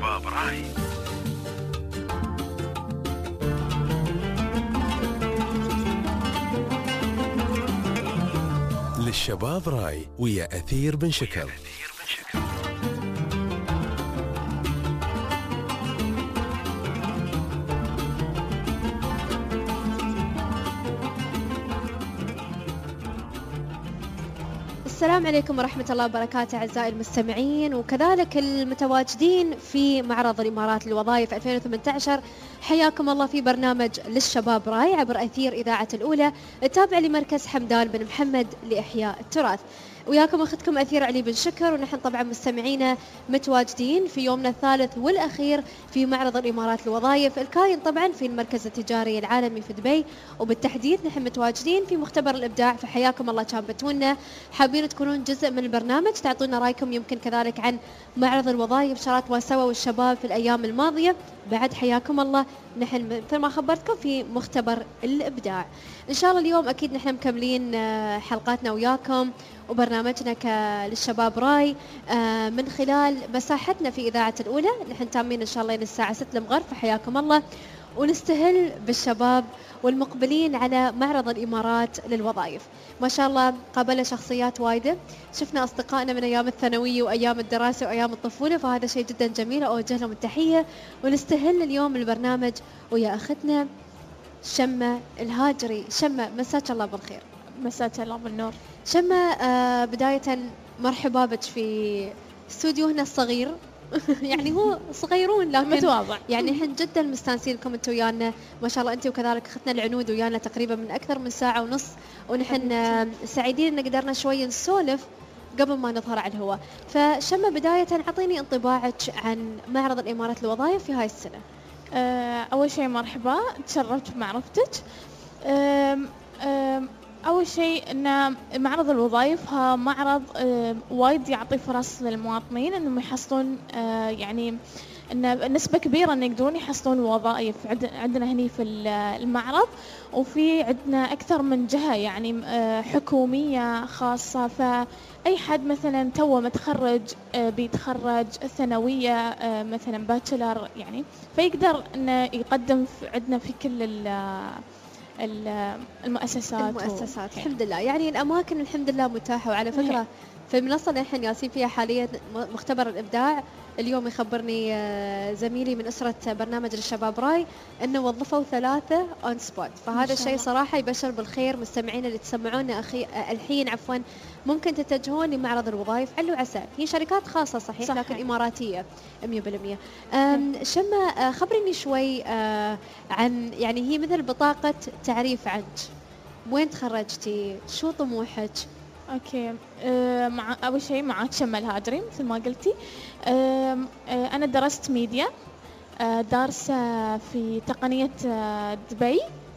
للشباب راي. للشباب راي ويا أثير بن شكر. السلام عليكم ورحمة الله وبركاته أعزائي المستمعين وكذلك المتواجدين في معرض الإمارات للوظائف 2018. حياكم الله في برنامج للشباب راي عبر أثير إذاعة الأولى التابع لمركز حمدان بن محمد لإحياء التراث. وياكم أختكم أثير علي بن شكر، ونحن طبعا مستمعينا متواجدين في يومنا الثالث والأخير في معرض الإمارات للوظائف الكاين طبعا في المركز التجاري العالمي في دبي، وبالتحديد نحن متواجدين في مختبر الإبداع. فحياكم الله، كان بتونا حابين تكونون جزء من البرنامج، تعطونا رأيكم يمكن كذلك عن معرض الوظائف، شارات سوا والشباب في الأيام الماضية. بعد حياكم الله، نحن مثل ما خبرتكم في مختبر الإبداع. إن شاء الله اليوم أكيد نحن مكملين حلقاتنا وياكم وبرنامجنا للشباب راي من خلال مساحتنا في إذاعة الأولى. نحن تامين إن شاء الله الساعة 6 المغرب، فحياكم الله، ونستهل بالشباب والمقبلين على معرض الإمارات للوظائف. ما شاء الله قابلنا شخصيات وايدة، شفنا أصدقائنا من أيام الثانوية وأيام الدراسة وأيام الطفولة، فهذا شيء جدا جميل، أوجه لهم التحية. ونستهل اليوم البرنامج ويا أختنا شمة الهاجري. شمة، مساك الله بالخير. مساك الله بالنور. شمة، بداية مرحبا بك في استوديونا الصغير. يعني هو صغيرون لكن متواضع، يعني احنا جدا مستانسين لكم انتم ويانا، ما شاء الله انت وكذلك اختنا العنود ويانا تقريبا من اكثر من ساعة ونص، ونحن سعيدين ان قدرنا شوي نسولف قبل ما نظهر على الهواء. فشمة، بداية اعطيني انطباعك عن معرض الامارات للوظائف في هاي السنة. اول شيء مرحبا، تشرفت بمعرفتك. أول شيء أن معرض الوظائف ها معرض وايد يعطي فرص للمواطنين أنهم يحصلون يعني أن نسبة كبيرة أن يقدرون يحصلون وظائف عندنا هني في المعرض، وفي عندنا أكثر من جهة يعني حكومية خاصة. فأي حد مثلا توه متخرج بيتخرج ثانوية مثلا باتشلر يعني، فيقدر أنه يقدم عندنا في كل المؤسسات الحمد لله. يعني الأماكن الحمد لله متاحة. وعلى فكرة في المنصة اللي احنا جالسين فيها حاليا مختبر الإبداع، اليوم يخبرني زميلي من أسرة برنامج للشباب راي أنه وظفوا 3 اون سبوت، فهذا الشيء صراحة يبشر بالخير. مستمعين اللي تسمعونا الحين ممكن تتجهون لمعرض الوظائف علو عسى. هي شركات خاصة صحيح لكن إماراتية 100%. شمة، خبريني شوي عن يعني هي مثل بطاقة تعريف عنك، وين تخرجتي، شو طموحك؟ اوكي، اول شيء معك شمة الهاجري مثل ما قلتي. انا درست ميديا، دارسة في تقنية دبي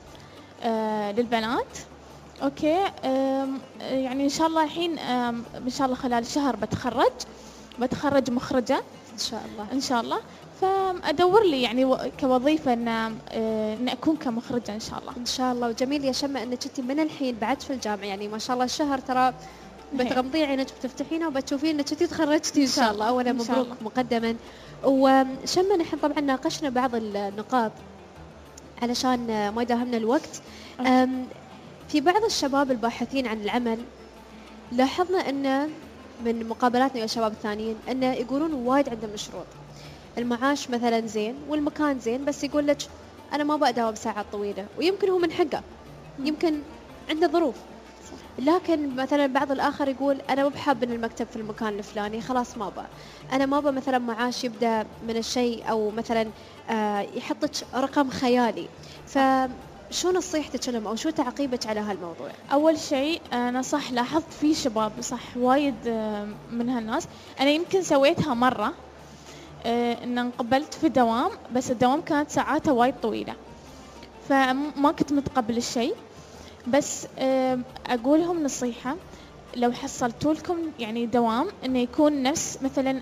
للبنات. اوكي، يعني ان شاء الله الحين ان شاء الله خلال شهر بتخرج مخرجة ان شاء الله. فأدور لي يعني كوظيفة أن أكون كمخرجة إن شاء الله. إن شاء الله. وجميل يا شمة أنك أنت من الحين بعد في الجامعة، يعني ما شاء الله الشهر ترى بتغمضي عينك بتفتحينها وبتشوفين أنك أنت تخرجتي إن شاء الله. أولا مبروك مقدما. وشمة، نحن طبعا ناقشنا بعض النقاط علشان ما يداهمنا الوقت. في بعض الشباب الباحثين عن العمل لاحظنا أن من مقابلاتنا يا الشباب الثانيين أنه يقولون وايد عندهم شروط. المعاش مثلا زين والمكان زين، بس يقول لك أنا ما بقدر ساعات طويلة، ويمكن هو من حقه، يمكن عنده ظروف. لكن مثلا بعض الآخر يقول أنا مو بحاب إن المكتب في المكان الفلاني، خلاص ما بقى أنا ما بقى مثلا معاش يبدأ من الشيء، أو مثلا يحطك رقم خيالي. فشو نصيحتك لهم أو شو تعقيبك على هالموضوع؟ أول شيء أنا صح لاحظت في شباب صح وايد من هالناس، أنا يمكن سويتها مرة إن انقبلت في دوام، بس الدوام كانت ساعاته وايد طويلة، فما كنت متقبل الشيء. بس أقول لهم نصيحة، لو حصلتوا لكم يعني دوام إنه يكون نفس مثلا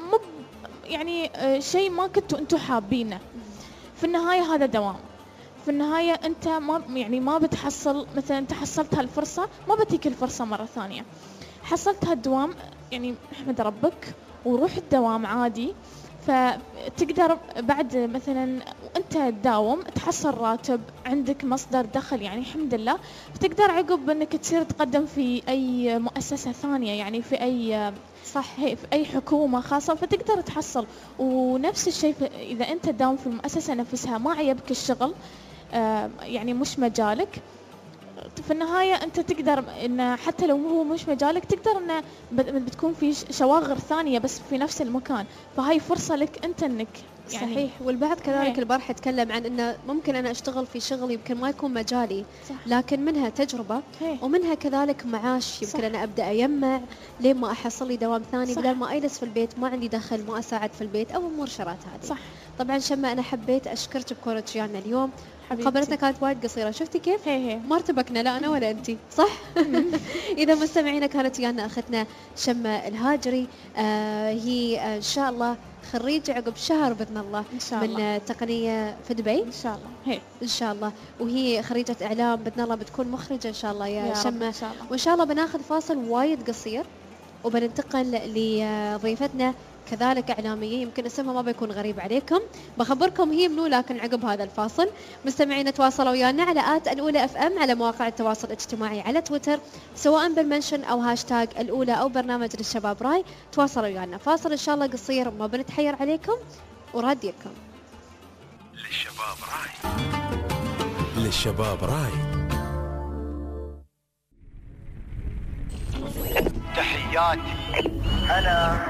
يعني شيء ما كنتوا أنتوا حابينه، في النهاية هذا دوام، في النهاية أنت ما بتحصل مثلا أنت حصلت هالفرصة ما بتيك الفرصة مرة ثانية. حصلت هالدوام يعني احمد ربك وروح الدوام عادي، فتقدر بعد مثلا أنت تداوم تحصل راتب، عندك مصدر دخل يعني الحمد لله، فتقدر عقب أنك تصير تقدم في أي مؤسسة ثانية، يعني في أي في أي حكومة خاصة، فتقدر تحصل. ونفس الشيء إذا أنت تداوم في المؤسسة نفسها ما عجبك الشغل يعني مش مجالك، في النهاية أنت تقدر إن حتى لو هو مش مجالك تقدر إنه بتكون في شواغر ثانية بس في نفس المكان، فهاي فرصة لك أنت إنك يعني صحيح. والبعض كذلك البارحة يتكلم عن إنه ممكن أنا أشتغل في شغل يمكن ما يكون مجالي، صح. لكن منها تجربة ومنها كذلك معاش، يمكن أنا أبدأ أجمع لين ما أحصل لي دوام ثاني، بدل ما أجلس في البيت ما عندي دخل، ما أساعد في البيت أو أمور شرات هذه. صح. طبعا شمة أنا حبيت أشكرك بكرة جيانا اليوم، مقابلتنا كانت وايد قصيرة، شفتي كيف؟ ما ارتبكنا لا أنا ولا أنتي، صح؟ إذا مستمعينا كانت ويانا أختنا شمة الهاجري، هي إن شاء الله خريجة عقب شهر بإذن الله إن شاء الله من تقنية في دبي إن شاء الله إن شاء الله، وهي خريجة إعلام بإذن الله بتكون مخرجة إن شاء الله يا شمة إن شاء الله. وإن شاء الله بناخذ فاصل وايد قصير وبننتقل لضيفتنا كذلك إعلامية يمكن اسمها ما بيكون غريب عليكم، بخبركم هي منو لكن عقب هذا الفاصل. مستمعين تواصلوا ويانا على الأولى FM على مواقع التواصل الاجتماعي على تويتر سواء بالمنشن أو هاشتاج الأولى أو برنامج للشباب راي، تواصلوا ويانا. فاصل إن شاء الله قصير ما بنتحير عليكم وراديكم. للشباب راي، للشباب راي. تحياتي هلا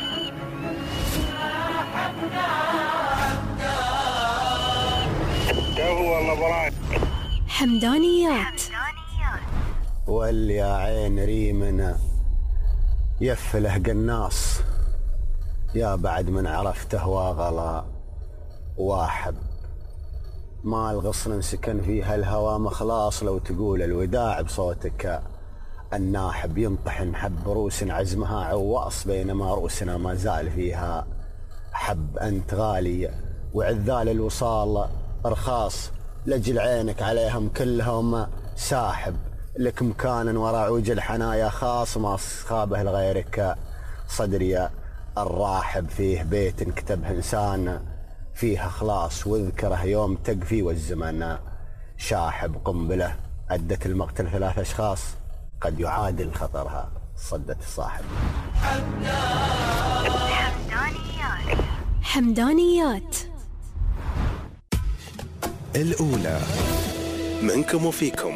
والله براك حمدانيات. واللي يا عين ريمنا يفله قناص، يا بعد من عرفته واغلا واحب، ما الغصن سكن فيها الهوى مخلاص، لو تقول الوداع بصوتك الناحب، ينطحن حب روس عزمها عواص بينما روسنا ما زال فيها حب. أنت غالي وعذال الوصال رخاص، لجل عينك عليهم كلهم ساحب، لك مكان وراء عوج الحنايا خاص، ما خابه لغيرك صدري الراحب، فيه بيت كتبه إنسان فيه خلاص، واذكره يوم تقفي والزمن شاحب، قنبلة أدت المقتل 3 أشخاص قد يعادل خطرها صدت الصاحب. حمدانيات الأولى منكم وفيكم.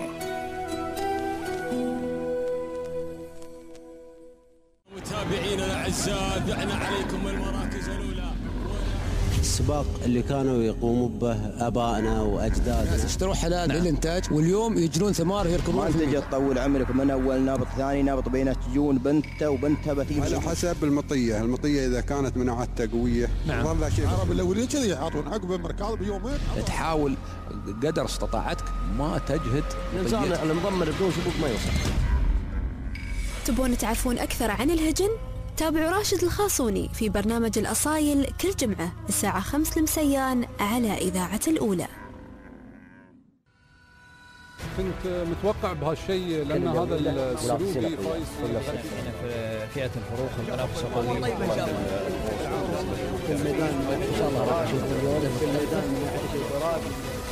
متابعينا الأعزاء دعنا عليكم المراكز الأولى. السباق اللي كانوا يقوموا به ابائنا واجدادنا، اشتروا حلال للانتاج واليوم يجرون ثمار يركبون. ما تجي تطول عمرك من اول نابط ثاني نابط بينه تجون بنته وبنتها بتيجي على حسب المطيه اذا كانت مناعتها قويه. نعم. العرب الاولين كذي يعطون عقب المركاض بيومين. تحاول قدر استطاعتك ما تجهد. الانسان المضمر بدون سبوق ما يوصل. تبون تعرفون اكثر عن الهجن؟ تابعوا راشد الخاصوني في برنامج الأصايل كل جمعة الساعة 5 المسيان على إذاعة الأولى. كنت متوقع بهالشيء لأن هذا السلوكي فايز في فئة الفروخ المنافسة قوية. في الميدان إن شاء الله راح نشوف مليون في الميدان من ناحية الفراغ.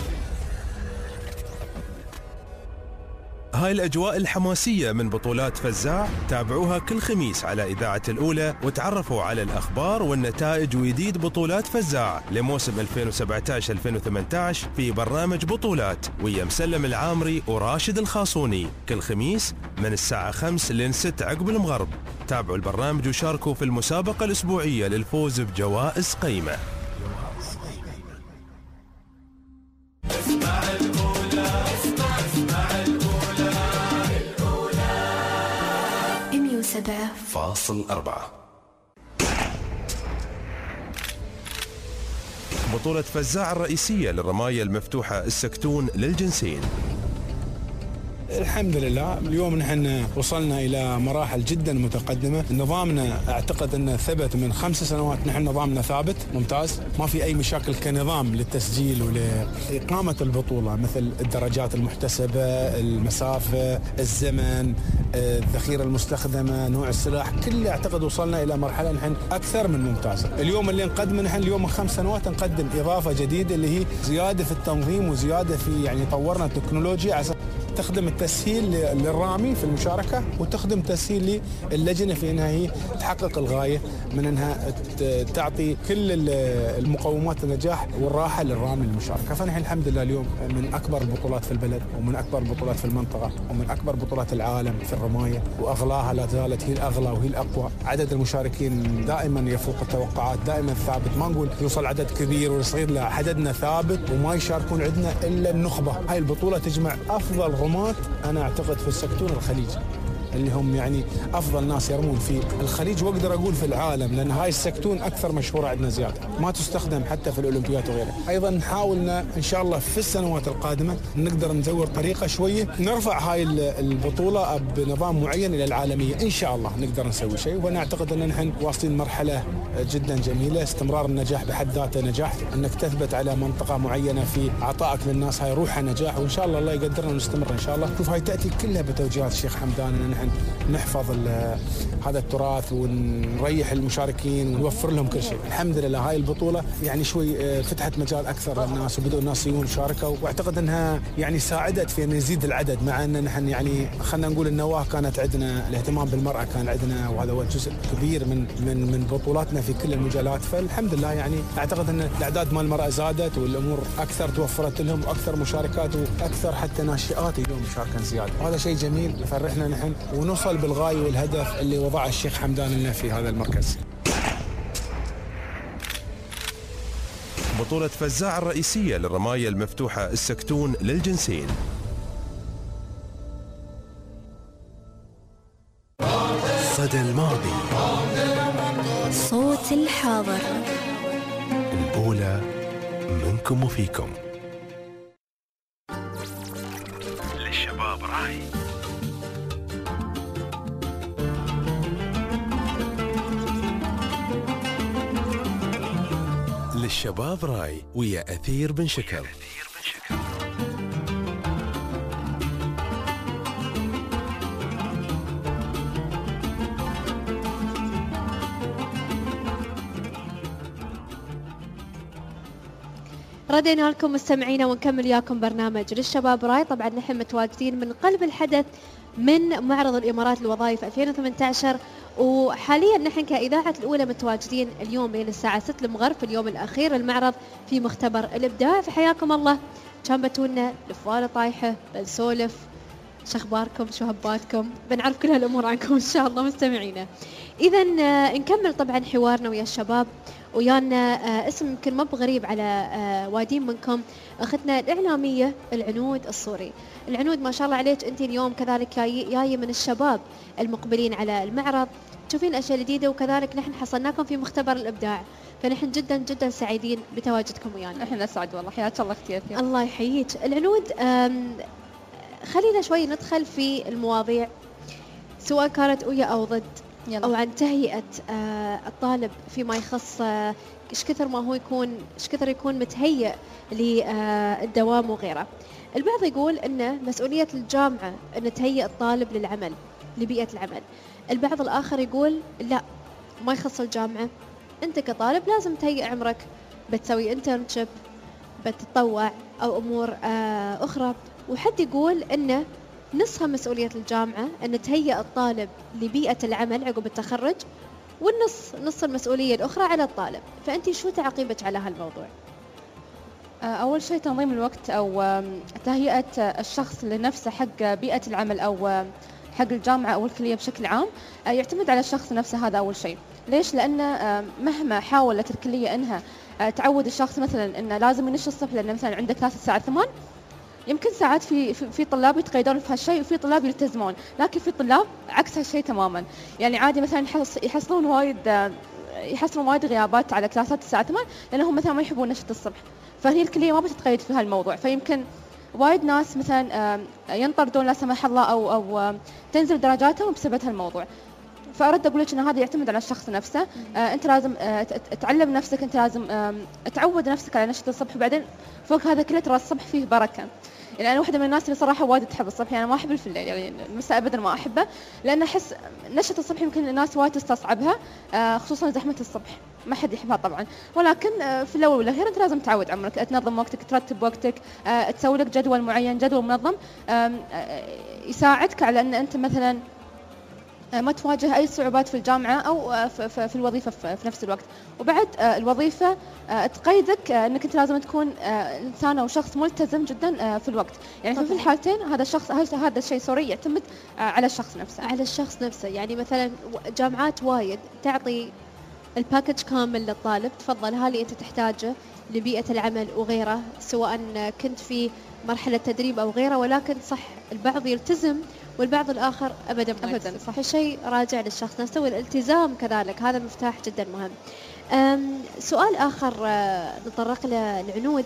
هاي الأجواء الحماسية من بطولات فزاع تابعوها كل خميس على إذاعة الأولى وتعرفوا على الأخبار والنتائج وجديد بطولات فزاع لموسم 2017-2018 في برنامج بطولات ويا مسلم العامري وراشد الخاصوني كل خميس من الساعة 5 لين 6 عقب المغرب. تابعوا البرنامج وشاركوا في المسابقة الأسبوعية للفوز بجوائز قيمة. بطولة فزاع الرئيسية للرماية المفتوحة السكتون للجنسين. الحمد لله اليوم نحن وصلنا إلى مراحل جدا متقدمة. نظامنا أعتقد أنه ثبت من 5 سنوات، نحن نظامنا ثابت ممتاز، ما في أي مشاكل كنظام للتسجيل ولإقامة البطولة، مثل الدرجات المحتسبة، المسافة، الزمن، الذخيرة المستخدمة، نوع السلاح، كله أعتقد وصلنا إلى مرحلة نحن أكثر من ممتازة. اليوم اللي نقدمه نحن اليوم من 5 سنوات نقدم إضافة جديدة اللي هي زيادة في التنظيم وزيادة في يعني طورنا التكنولوجيا عشان تخدم التسهيل للرامي في المشاركة وتخدم تسهيل للجنة في أنها هي تحقق الغاية من أنها تعطي كل المقومات النجاح والراحة للرامي المشاركة. فنحن الحمد لله اليوم من أكبر البطولات في البلد ومن أكبر البطولات في المنطقة ومن أكبر بطولات العالم في الرماية، وأغلاها لا زالت هي الأغلى وهي الأقوى. عدد المشاركين دائما يفوق التوقعات، دائما ثابت، ما نقول يوصل عدد كبير ويصير، لا، عددنا ثابت وما يشاركون عندنا إلا النخبة. هاي البطولة تجمع أفضل رماة أنا أعتقد في السكتون الخليج، اللي هم يعني أفضل ناس يرمون في الخليج، وأقدر أقول في العالم، لأن هاي السكتون أكثر مشهورة عندنا زيادة، ما تستخدم حتى في الأولمبيات وغيرها. أيضا نحاولنا إن شاء الله في السنوات القادمة نقدر نزور طريقة شوية نرفع هاي البطولة بنظام معين إلى العالمية، إن شاء الله نقدر نسوي شيء. وأنا أعتقد أن نحن واصلين مرحلة جدا جميلة. استمرار النجاح بحد ذاته نجاح، أنك تثبت على منطقة معينة في عطائك للناس، هاي روحها نجاح، وإن شاء الله الله يقدرنا ونستمر إن شاء الله. شوف هاي تأتي كلها بتوجيهات الشيخ حمدان أن نحن نحفظ هذا التراث ونريح المشاركين ونوفر لهم كل شيء. الحمد لله هاي البطولة يعني شوي فتحت مجال أكثر للناس وبدأوا الناس يجون شاركوا، واعتقد أنها يعني ساعدت في أن يزيد العدد، مع أن نحن يعني خلينا نقول النواة كانت عندنا، الاهتمام بالمرأة كان عندنا، وهذا هو جزء كبير من بطولاتنا في كل المجالات. فالحمد لله يعني أعتقد أن الأعداد مال المرأة زادت والأمور أكثر توفرت لهم، وأكثر مشاركات وأكثر حتى ناشئات اليوم مشاركة زيادة، وهذا شيء جميل يفرحنا نحن ونوصل بالغاية والهدف اللي وضعه الشيخ حمدان لنا في هذا المركز. بطولة فزاع الرئيسية للرماية المفتوحة السكتون للجنسين. صدى الماضي، صوت الحاضر، الأولى منكم وفيكم. للشباب راي. للشباب راي ويا أثير بن شكر. ردينا لكم مستمعينا ونكمل وياكم برنامج للشباب راي. طبعا نحن متواجدين من قلب الحدث من معرض الإمارات للوظائف 2018، وحاليا نحن كإذاعة الأولى متواجدين اليوم بين الساعة 6 المغرب في اليوم الأخير للمعرض في مختبر الإبداع. فحياكم الله، كان بتونا الفوالة طايحة، بنسولف شو أخباركم، شو هباتكم، بنعرف كل هالأمور عنكم إن شاء الله مستمعينا. إذا نكمل طبعا حوارنا ويا الشباب. ويانا اسم يمكن ما بغريب على وادين منكم، أختنا الإعلامية العنود الصوري. العنود ما شاء الله عليك، أنت اليوم كذلك جاية من الشباب المقبلين على المعرض، تشوفين أشياء جديدة، وكذلك نحن حصلناكم في مختبر الإبداع، فنحن جدا جدا سعيدين بتواجدكم ويانا. نحن أسعد والله، حياك الله اختي أثير. الله يحييك. العنود، خلينا شوي ندخل في المواضيع، سواء كانت ويا أو ضد، أو عن تهيئة الطالب فيما يخص إيش كثر ما هو يكون، إيش كثر يكون متهيئ للدوام وغيره. البعض يقول إن مسؤولية الجامعة أن تهيئ الطالب للعمل، لبيئة العمل. البعض الآخر يقول لا، ما يخص الجامعة، أنت كطالب لازم تهيئ عمرك، بتسوي انترنشيب، بتتطوع أو أمور أخرى. وحد يقول إنه نصها مسؤولية الجامعة أن تهيئ الطالب لبيئة العمل عقب التخرج، نص المسؤولية الأخرى على الطالب. فأنت شو تعقيبك على هالموضوع؟ أول شيء تنظيم الوقت أو تهيئة الشخص لنفسه حق بيئة العمل أو حق الجامعة أو الكلية بشكل عام يعتمد على الشخص نفسه. هذا أول شيء. ليش؟ لأن مهما حاولت الكلية أنها تعود الشخص مثلا أنه لازم ينش الصبح، لأن مثلا عنده كلاس الساعة 8، يمكن ساعات في طلاب يتقيدون في هالشيء وفي طلاب يلتزمون، لكن في طلاب عكس هالشيء تماما. يعني عادي مثلا يحصلون وايد غيابات على كلاسات الساعة 8 لأنهم مثلا ما يحبون نشاط الصبح، فهي الكلية ما بتتقيد في هالموضوع. فيمكن وايد ناس مثلا ينطردون لا سمح الله أو تنزل درجاتهم بسبب هالموضوع. فأرد أقول لك إن هذا يعتمد على الشخص نفسه. أنت لازم تعلم نفسك، أنت لازم تعود نفسك على نشاط الصبح. وبعدين فوق هذا كله ترى الصبح فيه بركة. يعني أنا واحدة من الناس اللي صراحة وايد تحب الصبح، يعني ما أحب في الليل، يعني المساء أبدا ما أحبه، لأن أحس نشاط الصبح يمكن الناس وايد تستصعبها، خصوصا زحمة الصبح ما حد يحبها طبعا. ولكن في الأول والأخير أنت لازم تعود عمرك تنظم وقتك، ترتب وقتك، تسوي لك جدول معين، جدول منظم يساعدك على أن أنت مثلا ما تواجه أي صعوبات في الجامعة أو في الوظيفة في نفس الوقت. وبعد الوظيفة تقيدك أنك أنت لازم تكون إنسان أو شخص ملتزم جدا في الوقت. يعني في الحالتين هذا الشيء يعتمد على الشخص نفسه. على الشخص نفسه. يعني مثلا جامعات وايد تعطي الباكج كامل للطالب، تفضل هالي أنت تحتاجه لبيئة العمل وغيره، سواء كنت في مرحلة تدريب أو غيره. ولكن صح البعض يلتزم والبعض الآخر أبدا صح. الشيء راجع للشخص نفسه، والالتزام كذلك هذا مفتاح جدا مهم. سؤال آخر نتطرق له العنود،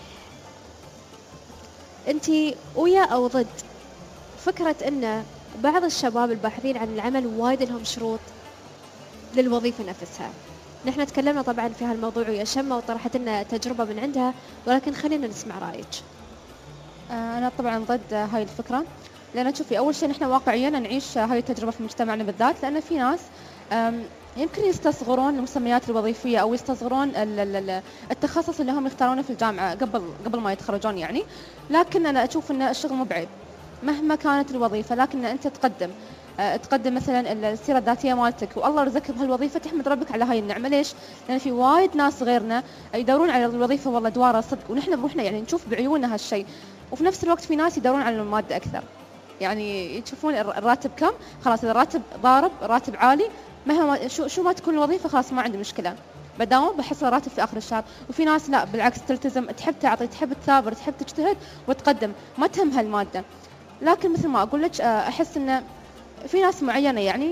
أنت ويا أو ضد فكرة أن بعض الشباب الباحثين عن العمل وايد لهم شروط للوظيفة نفسها؟ نحن تكلمنا طبعا في هالموضوع ويا شمة وطرحت لنا تجربة من عندها، ولكن خلينا نسمع رأيك. أنا طبعا ضد هاي الفكرة، لأن شوفي أول شيء نحن واقعيا نعيش هاي التجربة في مجتمعنا بالذات، لأن في ناس يمكن يستصغرون المسميات الوظيفية أو يستصغرون التخصص اللي هم يختارونه في الجامعة قبل ما يتخرجون يعني. لكن أنا أشوف أن الشغل مو بعيب مهما كانت الوظيفة، لكن أنت تقدم مثلا السيرة الذاتية مالتك والله رزقك بهالوظيفة، تحمد ربك على هاي النعمة. ليش؟ لأن في وايد ناس غيرنا يدورون على الوظيفة والله دوارة صدق، ونحن بروحنا يعني نشوف بعيوننا هالشيء. وفي نفس الوقت في ناس يدورون على المادة أكثر، يعني يشوفون الراتب كم، خلاص إذا الراتب ضارب راتب عالي مهما شو ما تكون الوظيفة خلاص ما عندي مشكلة، بداوم بحصل راتب في آخر الشهر. وفي ناس لا بالعكس تلتزم، تحب تعطي، تحب تثابر، تحب تجتهد وتقدم، ما تهمها المادة. لكن مثل ما أقول لك أحس إن في ناس معينة يعني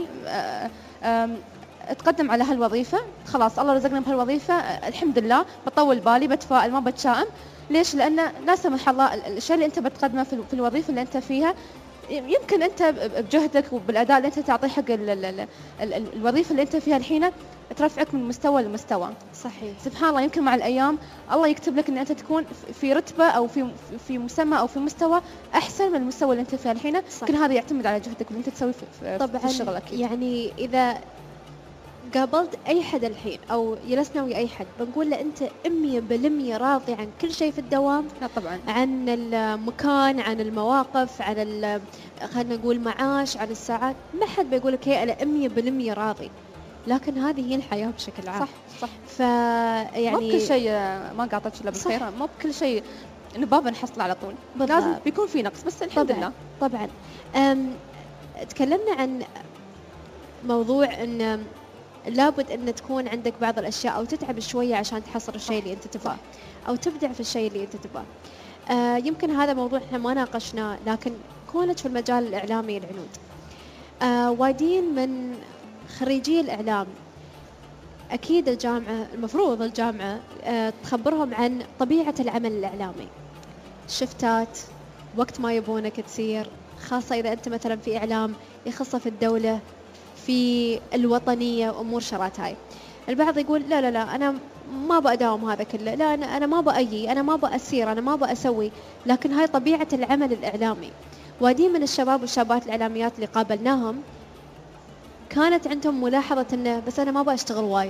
تقدم على هالوظيفة، خلاص الله رزقنا بهالوظيفة الحمد لله، بطول بالي، بتفائل، ما بتشائم. ليش؟ لأن لا سمح الله الشيء اللي أنت بتقدمه في الوظيفة اللي أنت فيها يمكن أنت بجهدك وبالأداء اللي أنت تعطيه حق الوظيفة اللي أنت فيها الحين ترفعك من مستوى لمستوى. صحيح. سبحان الله يمكن مع الأيام الله يكتب لك أن أنت تكون في رتبة أو في مسمى أو في مستوى أحسن من المستوى اللي أنت فيه الحين. كل هذا يعتمد على جهدك واللي أنت تسويه في شغلك. يعني إذا قابلت أي حد الحين أو جلسنا ويا أي حد بنقول له أنت 100% راضي عن كل شيء في الدوام؟ لا طبعا. عن المكان، عن المواقف، عن خلينا نقول معاش، عن الساعات، ما حد بيقول لك هي أنا 100% راضي. لكن هذه هي الحياة بشكل عام. صح. يعني مو بكل شيء ما قاطعتش إلا بالخير، مو بكل شيء نبابا نحصل على طول، لازم بيكون في نقص، بس الحمد لله. طبعا. تكلمنا عن موضوع أن لابد أن تكون عندك بعض الأشياء أو تتعب شوية عشان تحصل الشيء اللي أنت تبغاه أو تبدع في الشيء اللي أنت تبغاه. يمكن هذا موضوع إحنا ما ناقشناه، لكن كونت في المجال الإعلامي العنود وايدين من خريجي الإعلام، أكيد المفروض الجامعة تخبرهم عن طبيعة العمل الإعلامي، شفتات، وقت ما يبونك تسير، خاصة إذا أنت مثلا في إعلام يخص في الدولة، في الوطنية وأمور شرات هاي. البعض يقول لا أنا ما بأداوم هذا كله، لا أنا ما بأجي، أنا ما بأسير، أنا ما بأسوي. لكن هاي طبيعة العمل الإعلامي. وادي من الشباب والشابات الإعلاميات اللي قابلناهم كانت عندهم ملاحظة إنه بس أنا ما بأشتغل وايد.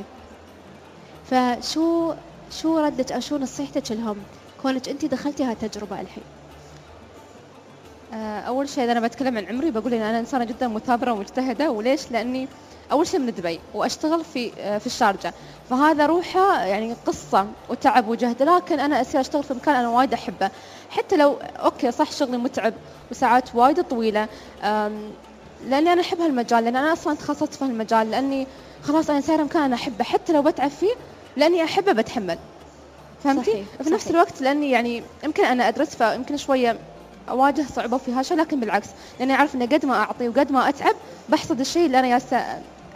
فشو ردك أو شو نصيحتك لهم كونك أنت دخلتي هالتجربة الحين؟ أول شيء إذا أنا بتكلم عن عمري بقول إن أنا إنسانة جدا مثابرة ومجتهدة. وليش؟ لأني أول شيء من دبي وأشتغل في الشارجة، فهذا روحه يعني قصة وتعب وجهد. لكن أنا أصير أشتغل في مكان أنا وايد أحبه، حتى لو أوكي صح شغلي متعب وساعات وايد طويلة، لأني أنا أحب هالمجال، لأن أنا أصلا تخصصت في هالمجال، لأني خلاص أنا سايرة مكان أنا أحبه، حتى لو بتعب فيه لأني أحبه بتحمل. فهمتي؟ في نفس الوقت لأني يعني يمكن أنا أدرس فيمكن شوية أواجه صعوبة في هالشيء، لكن بالعكس لأني أعرف إن قد ما أعطي وقد ما أتعب بحصد الشيء اللي أنا جالسة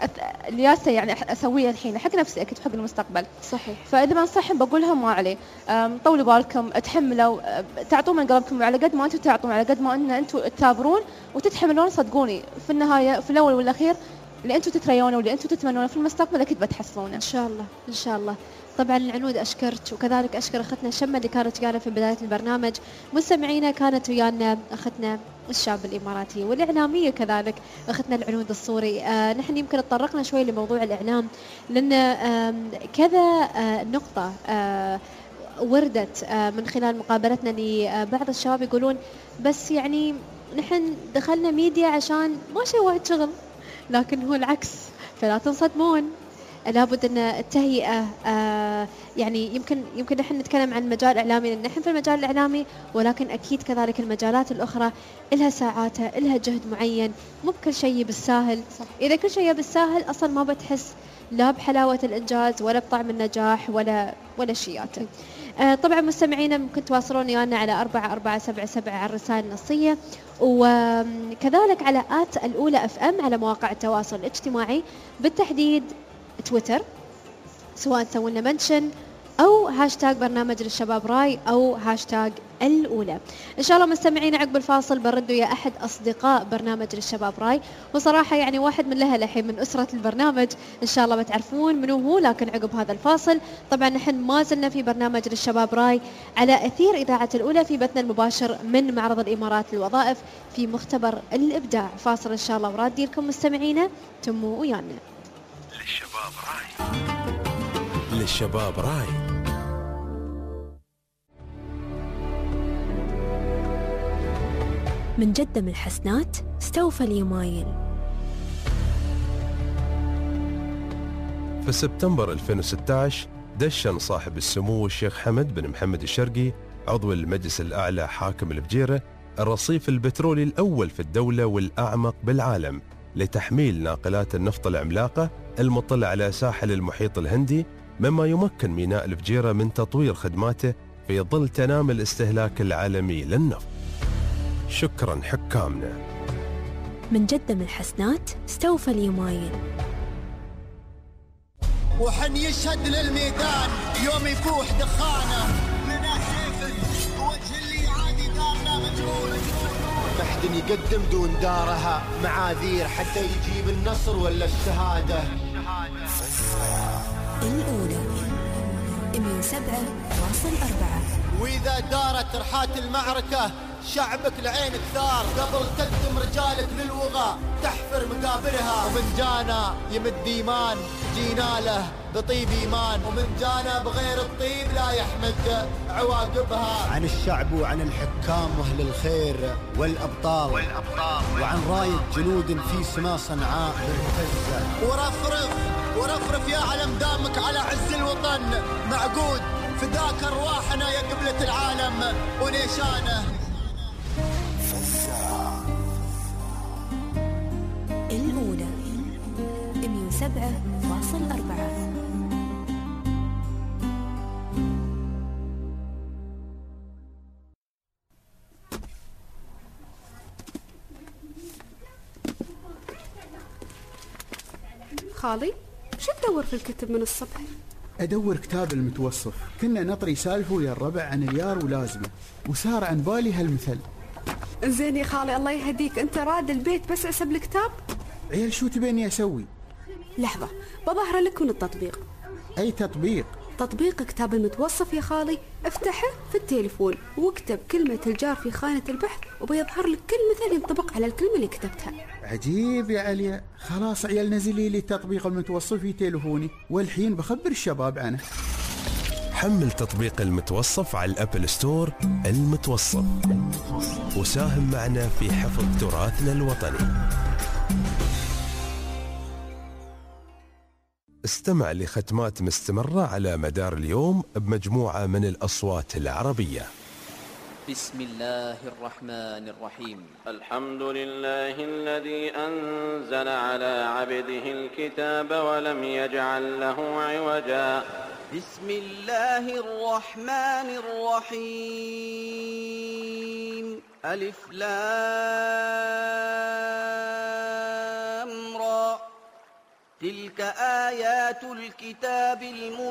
الياسة يعني أسويه الحين حق نفسي أكيد حق المستقبل. صحيح. فإذا بنصحهم بقولهم ما عليه، طولوا بالكم، تحملوا، تعطون من قلبكم، على قد ما أنتم تعطون على قد ما أنتم تثابرون وتتحملون. صدقوني في النهاية في الأول والأخير اللي أنتم تتريونه واللي أنتم تتمنونه في المستقبل أكيد بتحصلونه إن شاء الله إن شاء الله. طبعا العنود أشكرك، وكذلك أشكر أختنا شمة اللي كانت ويانا في بداية البرنامج. مستمعينا كانت ويانا أختنا الشاب الإماراتية والإعلامية كذلك أختنا العنود الصوري. نحن يمكن تطرقنا شوي لموضوع الإعلام لأن كذا نقطة وردت من خلال مقابلتنا لبعض الشباب يقولون بس يعني نحن دخلنا ميديا عشان ما شيء وايد شغل، لكن هو العكس، فلا تنصدمون. لابد أن التهيئة يعني يمكن نحن نتكلم عن المجال الإعلامي لأن نحن في المجال الإعلامي، ولكن أكيد كذلك المجالات الأخرى إلها ساعاتها، إلها جهد معين، مو بكل شيء بالساهل. إذا كل شيء بالساهل أصلا ما بتحس لا بحلاوة الإنجاز ولا بطعم النجاح ولا شياته. طبعا مستمعينا ممكن تواصلون ويانا على 4477 على الرسائل النصية، وكذلك على الأولى FM على مواقع التواصل الاجتماعي، بالتحديد تويتر، سواء تسوون منشن أو هاشتاج برنامج للشباب راي أو هاشتاج الأولى. إن شاء الله مستمعين عقب الفاصل بردوا يا أحد أصدقاء برنامج للشباب راي، وصراحة يعني واحد من لها الحين من أسرة البرنامج، إن شاء الله بتعرفون منو هو. لكن عقب هذا الفاصل طبعا نحن ما زلنا في برنامج للشباب راي على أثير إذاعة الأولى في بثنا المباشر من معرض الإمارات للوظائف في مختبر الإبداع. فاصل إن شاء الله ورادي لكم مستمعينا، تموا ويانا. للشباب راي، للشباب راي. من جدة من الحسنات استوفى اليمايل. في سبتمبر 2016 دشن صاحب السمو الشيخ حمد بن محمد الشرقي عضو المجلس الأعلى حاكم الفجيرة الرصيف البترولي الأول في الدولة والأعمق بالعالم لتحميل ناقلات النفط العملاقة المطلة على ساحل المحيط الهندي، مما يمكن ميناء الفجيرة من تطوير خدماته في ظل تنامي الاستهلاك العالمي للنفط. شكرا حكامنا. من جدة من الحسنات استوفى اليمايل. وحن يشهد للميدان يوم يفوح دخانه لنا سيف وجه اللي عادي دارنا مجهول. محد يقدم دون دارها معاذير حتى يجيب النصر ولا الشهادة. الأولى 107.4. وإذا دارت رحات المعركة شعبك لعين كثار، قبل تقدم رجالك للوغى تحفر مقابرها. ومن جانا يمد إيمان جينا له بطيب إيمان، ومن جانا بغير الطيب لا يحمد عواقبها. عن الشعب وعن الحكام وأهل الخير والأبطال وعن راية جنود في سما صنعاء مرتزة. ورفرف يا علم دامك على عز الوطن معقود، فداك أرواحنا يا قبلة العالم ونيشانه. الأولى 107.4. خالي شو تدور في الكتب من الصبح؟ أدور كتاب المتوصف. كنا نطري سالفه ويا الربع عن اليار ولازمه، وصار عن بالي هالمثل. زين يا خالي الله يهديك، انت راد البيت بس اسب الكتاب؟ عيال شو تبيني اسوي؟ لحظة بظهر لك من التطبيق. اي تطبيق؟ تطبيق كتاب المتوصف يا خالي، افتحه في التليفون واكتب كلمة الجار في خانة البحث وبيظهر لك كل مثل ينطبق على الكلمة اللي كتبتها. عجيب يا عليا. خلاص عيال نزلي لي تطبيق المتوصف في تليفوني والحين بخبر الشباب عنه. حمل تطبيق المتوصف على الأبل ستور. المتوصف، وساهم معنا في حفظ تراثنا الوطني. استمع لختمات مستمرة على مدار اليوم بمجموعة من الأصوات العربية. بسم الله الرحمن الرحيم. الحمد لله الذي أنزل على عبده الكتاب ولم يجعل له عوجا. بسم الله الرحمن الرحيم. ألف لام را. تلك آيات الكتاب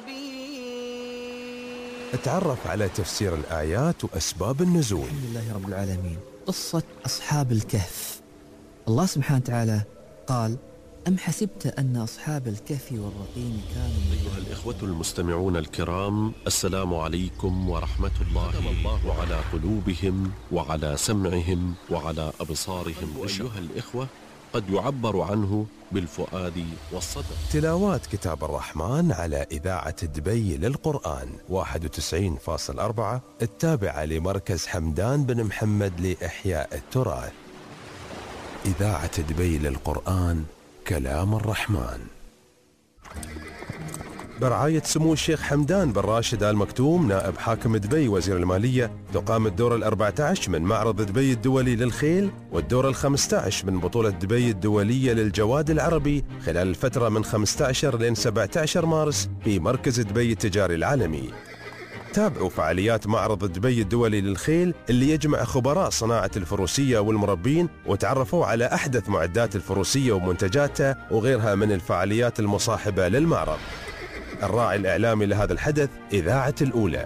المبين. اتعرف على تفسير الآيات وأسباب النزول. الحمد لله رب العالمين. قصة أصحاب الكهف. الله سبحانه وتعالى قال: أم حسبت أن أصحاب الكهف والرقيم كانوا. أيها الإخوة المستمعون الكرام، السلام عليكم ورحمة الله. ختم الله على قلوبهم وعلى سمعهم وعلى أبصارهم. أيها الإخوة، قد يعبر عنه بالفؤاد والصدر. تلاوات كتاب الرحمن على إذاعة دبي للقرآن 91.4 التابعة لمركز حمدان بن محمد لإحياء التراث. إذاعة دبي للقرآن، كلام الرحمن. برعاية سمو الشيخ حمدان بن راشد آل مكتوم نائب حاكم دبي وزير المالية، تقام الدور ال14 من معرض دبي الدولي للخيل والدور ال15 من بطولة دبي الدولية للجواد العربي خلال الفترة من 15 لين 17 مارس في مركز دبي التجاري العالمي. تابعوا فعاليات معرض دبي الدولي للخيل اللي يجمع خبراء صناعة الفروسية والمربين، وتعرفوا على أحدث معدات الفروسية ومنتجاتها وغيرها من الفعاليات المصاحبة للمعرض. الراعي الإعلامي لهذا الحدث إذاعة الأولى.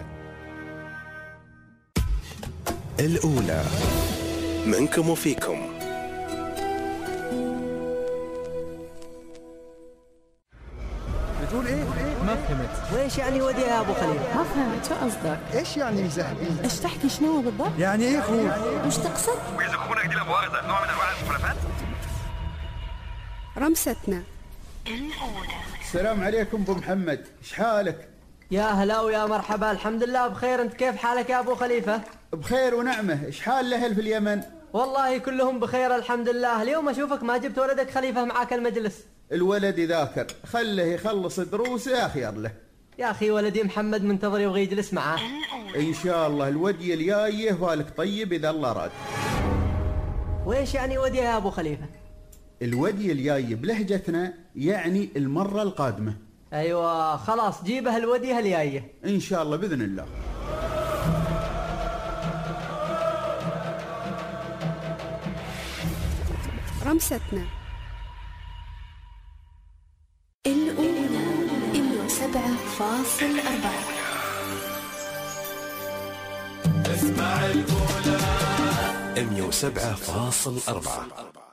الأولى منكم وفيكم. بتقول ايه؟ ما فهمت. وايش يعني ودي يا ابو خليل؟ ما فهمت، شو قصدك؟ ايش يعني مزهقين؟ ايش تحكي شنو بالضبط؟ يعني ايه خوف؟ وش تقصد؟ واذا اخونا دي مؤاخذة نوع من انواع المخالفات؟ رمستنا السلام عليكم ابو محمد، ايش حالك؟ يا هلا ويا مرحبا، الحمد لله بخير. انت كيف حالك يا ابو خليفة؟ بخير ونعمة. ايش حال الاهل في اليمن؟ والله كلهم بخير الحمد لله. اليوم اشوفك ما جبت ولدك خليفة معاك المجلس. الولد يذاكر، خله يخلص دروسه خير له. يا اخي ولدي محمد منتظر يبغى يجلس معاه. ان شاء الله الودي الجايه بالك طيب اذا الله راد. وايش يعني ودي يا ابو خليفة؟ الودي الجاي بلهجتنا يعني المرة القادمة. ايوه خلاص جيبه الودي الجايه ان شاء الله باذن الله. رمستنا الأولى 107.4. اسمع الأولى 107.4.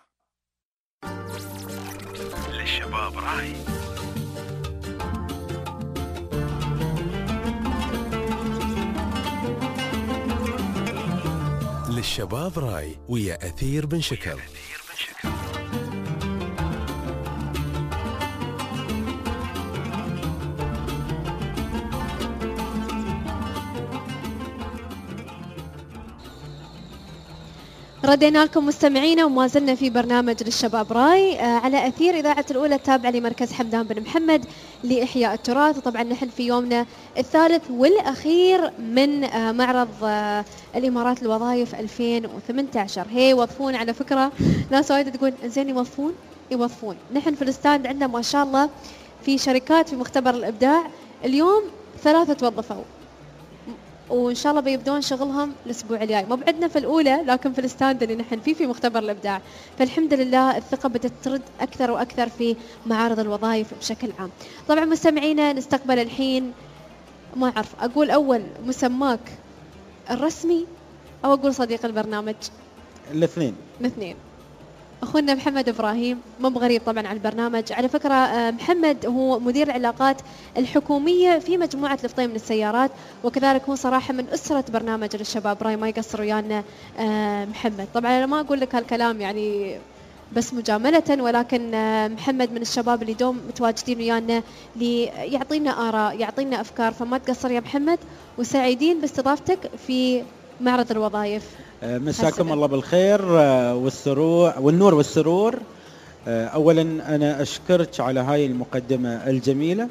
للشباب راعي. للشباب راي ويا أثير بن شكر. ردينا لكم مستمعينا وما زلنا في برنامج للشباب راي على أثير إذاعة الأولى التابعة لمركز حمدان بن محمد لإحياء التراث. وطبعا نحن في يومنا الثالث والأخير من معرض الإمارات للوظائف 2018. هي وظفون على فكرة، ناس وايد تقول إنزين يوظفون. نحن في الستاند عندنا ما شاء الله في شركات في مختبر الإبداع اليوم 3 توظفوا، وإن شاء الله بيبدون شغلهم الأسبوع الجاي. ما بعدنا في الأولى لكن في الستاند اللي نحن فيه في مختبر الإبداع. فالحمد لله الثقة بدأت ترد أكثر وأكثر في معارض الوظائف بشكل عام. طبعا مستمعينا نستقبل الحين، ما أعرف أقول أول مسماك الرسمي أو أقول صديق البرنامج؟ الاثنين. أخونا محمد إبراهيم، مو بغريب طبعا على البرنامج. على فكرة محمد هو مدير العلاقات الحكومية في مجموعة الفطيم من السيارات، وكذلك هو صراحة من أسرة برنامج للشباب راي، ما يقصر ويانا محمد. طبعا أنا ما أقول لك هالكلام يعني بس مجاملة، ولكن محمد من الشباب اللي دوم متواجدين ويانا ليعطينا آراء، يعطينا أفكار، فما تقصر يا محمد، وسعيدين باستضافتك في معرض الوظائف. مساكم الله بالخير والنور والسرور. أولا أنا أشكرك على هاي المقدمة الجميلة،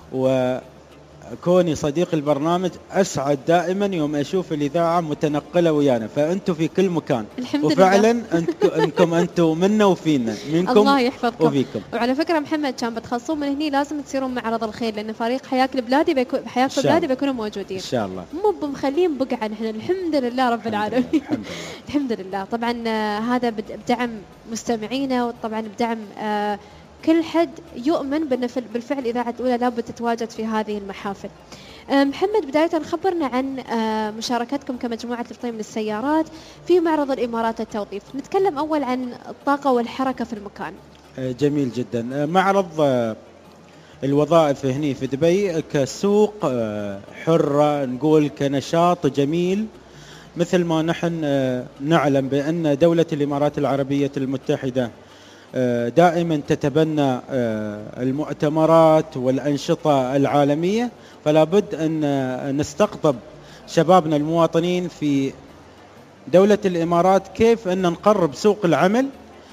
وكوني صديق البرنامج أسعد دائما يوم أشوف الإذاعة متنقلة ويانا، فأنتوا في كل مكان وفعلا أنكم أنتوا منا وفينا، منكم الله يحفظكم وفيكم. وعلى فكرة محمد كان بتخلصون من هني لازم تصيرون معرض الخير، لأن فريق حياك البلادي حياك البلادي بيكونوا موجودين إن شاء الله، مو بمخلين بقعة. نحن الحمد لله رب العالمين الحمد لله. طبعا هذا بدعم مستمعينا، وطبعا بدعم كل حد يؤمن بأن بالفعل إذاعة الأولى لابد تتواجد في هذه المحافل. محمد، بداية خبرنا عن مشاركتكم كمجموعة للتنظيم للسيارات في معرض الإمارات التوظيف. نتكلم أول عن الطاقة والحركة في المكان. جميل جدا. معرض الوظائف هنا في دبي كسوق حرة، نقول كنشاط جميل، مثل ما نحن نعلم بأن دولة الإمارات العربية المتحدة دائما تتبنى المؤتمرات والأنشطة العالمية، فلا بد أن نستقطب شبابنا المواطنين في دولة الإمارات كيف أن نقرب سوق العمل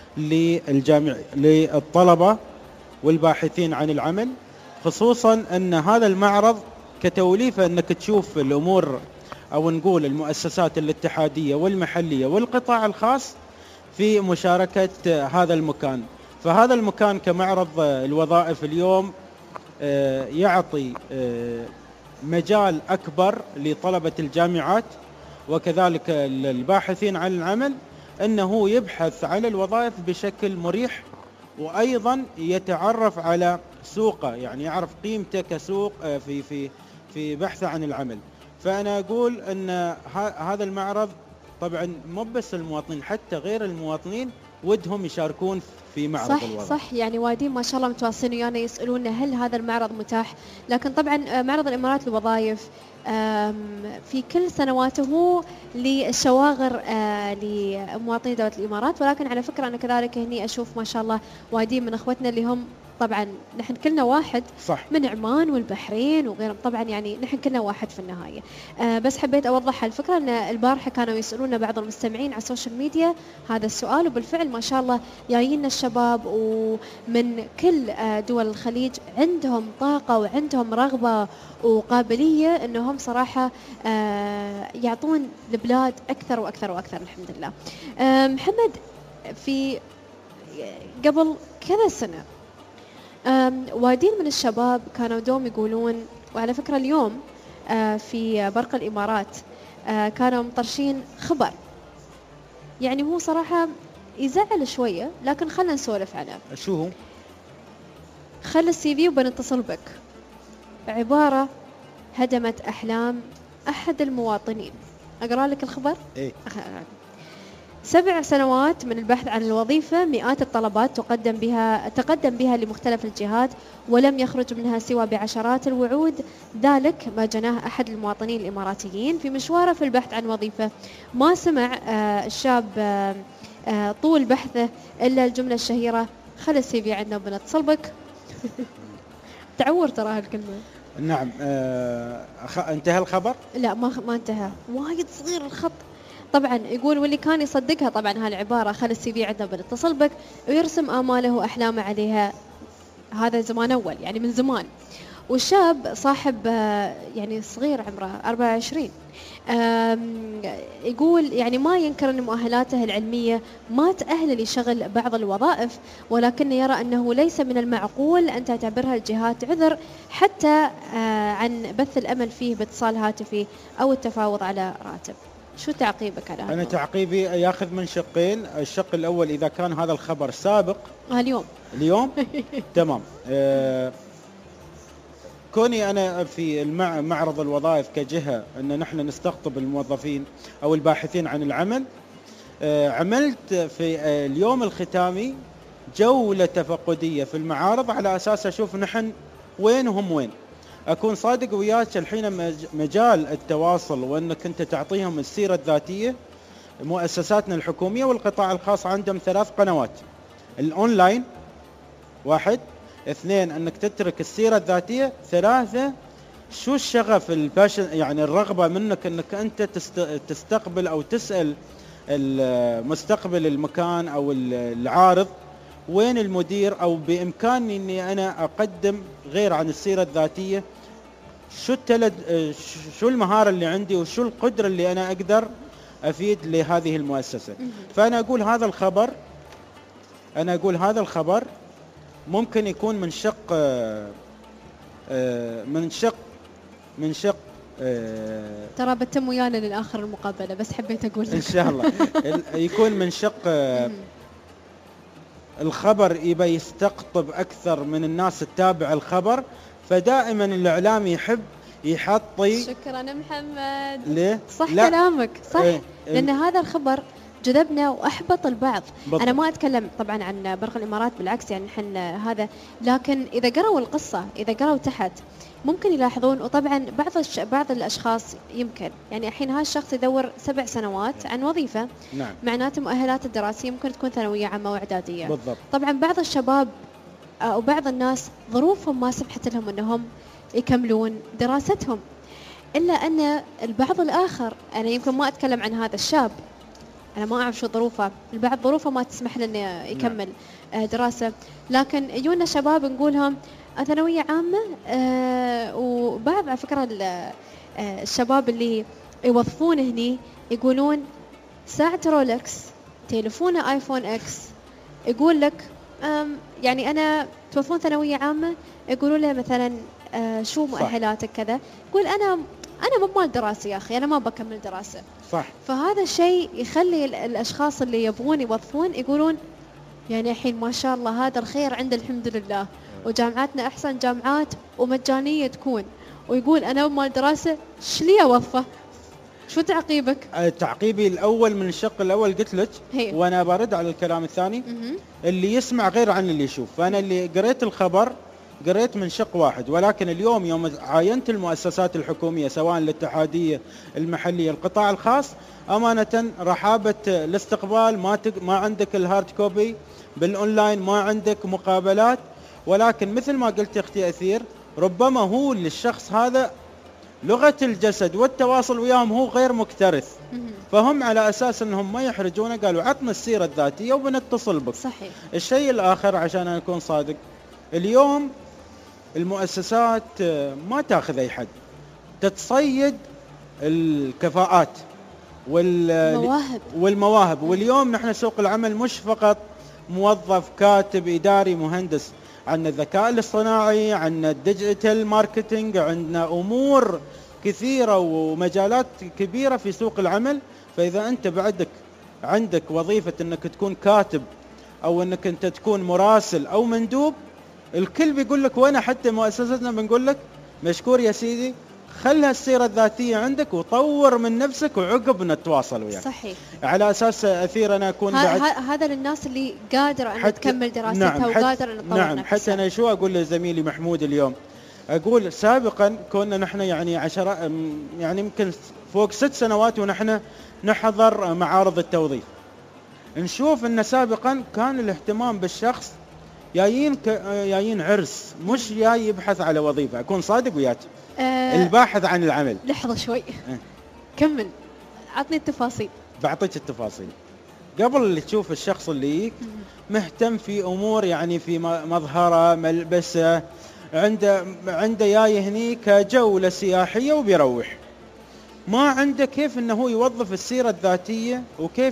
للطلبة والباحثين عن العمل، خصوصا أن هذا المعرض كتوليفة أنك تشوف الأمور أو نقول المؤسسات الاتحادية والمحلية والقطاع الخاص في مشاركة هذا المكان. فهذا المكان كمعرض الوظائف اليوم يعطي مجال أكبر لطلبة الجامعات وكذلك الباحثين عن العمل أنه يبحث عن الوظائف بشكل مريح، وأيضا يتعرف على سوقه، يعني يعرف قيمته كسوق في بحثه عن العمل. فأنا أقول أن هذا المعرض طبعا مو بس المواطنين، حتى غير المواطنين ودهم يشاركون في معرض الوظائف. صح، يعني وايدين ما شاء الله متواصلين ويانا يسألونا هل هذا المعرض متاح. لكن طبعا معرض الإمارات للوظائف في كل سنواته للشواغر لمواطني دولة الإمارات، ولكن على فكرة أنا كذلك هني أشوف ما شاء الله وايدين من أخوتنا اللي هم طبعا نحن كلنا واحد، صح، من عمان والبحرين وغيرهم، طبعا يعني نحن كلنا واحد في النهاية. بس حبيت أوضح الفكرة أن البارحة كانوا يسألونا بعض المستمعين على السوشيال ميديا هذا السؤال، وبالفعل ما شاء الله جايين الشباب ومن كل دول الخليج عندهم طاقة وعندهم رغبة وقابلية أنهم صراحة يعطون البلاد أكثر وأكثر وأكثر الحمد لله. محمد، في قبل كذا سنة وايدين من الشباب كانوا دوم يقولون، وعلى فكرة اليوم في برق الإمارات كانوا مطرشين خبر، يعني هو صراحة يزعل شوية لكن خلنا نسولف عنه. شو هو؟ خل السي في وبنتصل بك. عبارة هدمت أحلام أحد المواطنين. أقرأ لك الخبر؟ إيه؟ 7 سنوات من البحث عن الوظيفة، مئات الطلبات تقدم بها لمختلف الجهات ولم يخرج منها سوى بعشرات الوعود. ذلك ما جناه أحد المواطنين الإماراتيين في مشواره في البحث عن وظيفة. ما سمع الشاب طول بحثه إلا الجملة الشهيرة خل السي في عندنا وبنتصل بك. تعور ترى هالكلمة. نعم. انتهى الخبر؟ لا ما انتهى، وايد صغير الخط. طبعا يقول واللي كان يصدقها طبعا هالعبارة خل السي في عندنا بنتصل بك، ويرسم آماله وأحلامه عليها. هذا زمان أول، يعني من زمان. والشاب صاحب يعني صغير عمره 24، يقول يعني ما ينكر أن مؤهلاته العلمية ما تأهل لشغل بعض الوظائف، ولكن يرى أنه ليس من المعقول أن تعتبرها الجهات عذر حتى عن بث الأمل فيه باتصال هاتفي أو التفاوض على راتب. شو تعقيبك على هذا؟ أنا تعقيبي ياخذ من شقين. الشق الأول إذا كان هذا الخبر سابق اليوم تمام. كوني أنا في معرض الوظائف كجهة أن نحن نستقطب الموظفين أو الباحثين عن العمل، عملت في اليوم الختامي جولة تفقدية في المعارض على أساس أشوف نحن وين وهم وين. أكون صادق وياك، الحين مجال التواصل وأنك أنت تعطيهم السيرة الذاتية. مؤسساتنا الحكومية والقطاع الخاص عندهم 3 قنوات: الأونلاين 1، 2 أنك تترك السيرة الذاتية، 3 شو الشغف الباشن، يعني الرغبة منك أنك أنت تستقبل أو تسأل مستقبل المكان أو العارض وين المدير، أو بإمكاني أني أنا أقدم غير عن السيرة الذاتية شو المهارة اللي عندي وشو القدرة اللي أنا أقدر أفيد لهذه المؤسسة. فأنا أقول هذا الخبر ممكن يكون من شق ترى بتم ويانا للآخر المقابلة، بس حبيت أقول لك إن شاء الله يكون من شق الخبر يبي يستقطب أكثر من الناس تتابع الخبر، فدائما الإعلام يحب يحطي. شكرا محمد. ليه؟ صح كلامك صح. لأن هذا الخبر جذبنا وأحبط البعض. بالضبط. أنا ما أتكلم طبعا عن برق الإمارات، بالعكس يعني نحن هذا، لكن إذا قرأوا القصة، إذا قرأوا تحت ممكن يلاحظون. وطبعا بعض الأشخاص يمكن يعني الحين هذا الشخص يدور 7 سنوات عن وظيفة. نعم. معناته مؤهلات الدراسية ممكن تكون ثانوية عامة وإعدادية. بالضبط. طبعا بعض الشباب أو بعض الناس ظروفهم ما سمحت لهم أنهم يكملون دراستهم، إلا أن البعض الآخر، أنا يمكن ما أتكلم عن هذا الشاب، أنا ما أعرف شو ظروفه، البعض ظروفه ما تسمح له إنه يكمل دراسة، لكن يجونا شباب نقولهم ثانوية عامة. وبعض على فكرة الشباب اللي يوظفون هني يقولون ساعة رولكس، تليفونه آيفون إكس، يقول لك يعني أنا توظفون ثانوية عامة، يقولوا له مثلا شو مؤهلاتك كذا، يقول أنا مو مال دراسة يا أخي، أنا ما بكمل دراسة. صح. فهذا الشيء يخلي الأشخاص اللي يبغون يوظفون يقولون يعني الحين ما شاء الله هذا الخير عند الحمد لله، وجامعاتنا أحسن جامعات ومجانية تكون، ويقول أنا مو مال دراسة، شلي أوظفه؟ شو تعقيبك؟ تعقيبي الأول من الشق الأول قلت لك، وأنا برد على الكلام الثاني. اللي يسمع غير عن اللي يشوف. فأنا اللي قريت الخبر قريت من شق واحد، ولكن اليوم يوم عاينت المؤسسات الحكومية سواء الاتحادية المحلية القطاع الخاص، أمانة رحابة الاستقبال، ما عندك الهارد كوبي بالأونلاين، ما عندك مقابلات، ولكن مثل ما قلت أختي أثير، ربما هو للشخص هذا لغة الجسد والتواصل وياهم هو غير مكترث، فهم على أساس أنهم ما يحرجونه قالوا عطنا السيرة الذاتية وبنتصل بك. صحيح. الشيء الآخر عشان أكون صادق، اليوم المؤسسات ما تأخذ أي حد، تتصيد الكفاءات والمواهب. واليوم نحن سوق العمل مش فقط موظف، كاتب، إداري، مهندس، عندنا الذكاء الاصطناعي، عندنا الديجيتال ماركتينج، عندنا أمور كثيرة ومجالات كبيرة في سوق العمل. فإذا أنت بعدك عندك وظيفة أنك تكون كاتب أو أنك أنت تكون مراسل أو مندوب، الكل بيقول لك، وأنا حتى مؤسستنا بنقول لك مشكور يا سيدي، خلها السيرة الذاتية عندك وطور من نفسك وعقب نتواصل وياك. صحيح. على أساس أثير أنا أكون هذا للناس اللي قادرة أن تكمل دراستها وقادرة أن تطور نعم نفسها. حتى أنا شو أقول لزميلي محمود اليوم، أقول سابقا كنا نحن يعني يعني يمكن فوق 6 سنوات ونحن نحضر معارض التوظيف، نشوف أن سابقا كان الاهتمام بالشخص جايين عرس، مش جاي يبحث على وظيفة. أكون صادق وياك، الباحث عن العمل. لحظة شوي كمل، عطني التفاصيل. بعطيك التفاصيل. قبل اللي تشوف الشخص اللي مهتم في أمور يعني في مظهره، ملبسه، عنده جاي هني كجولة سياحية وبيروح، ما عنده كيف انه هو يوظف السيرة الذاتية وكيف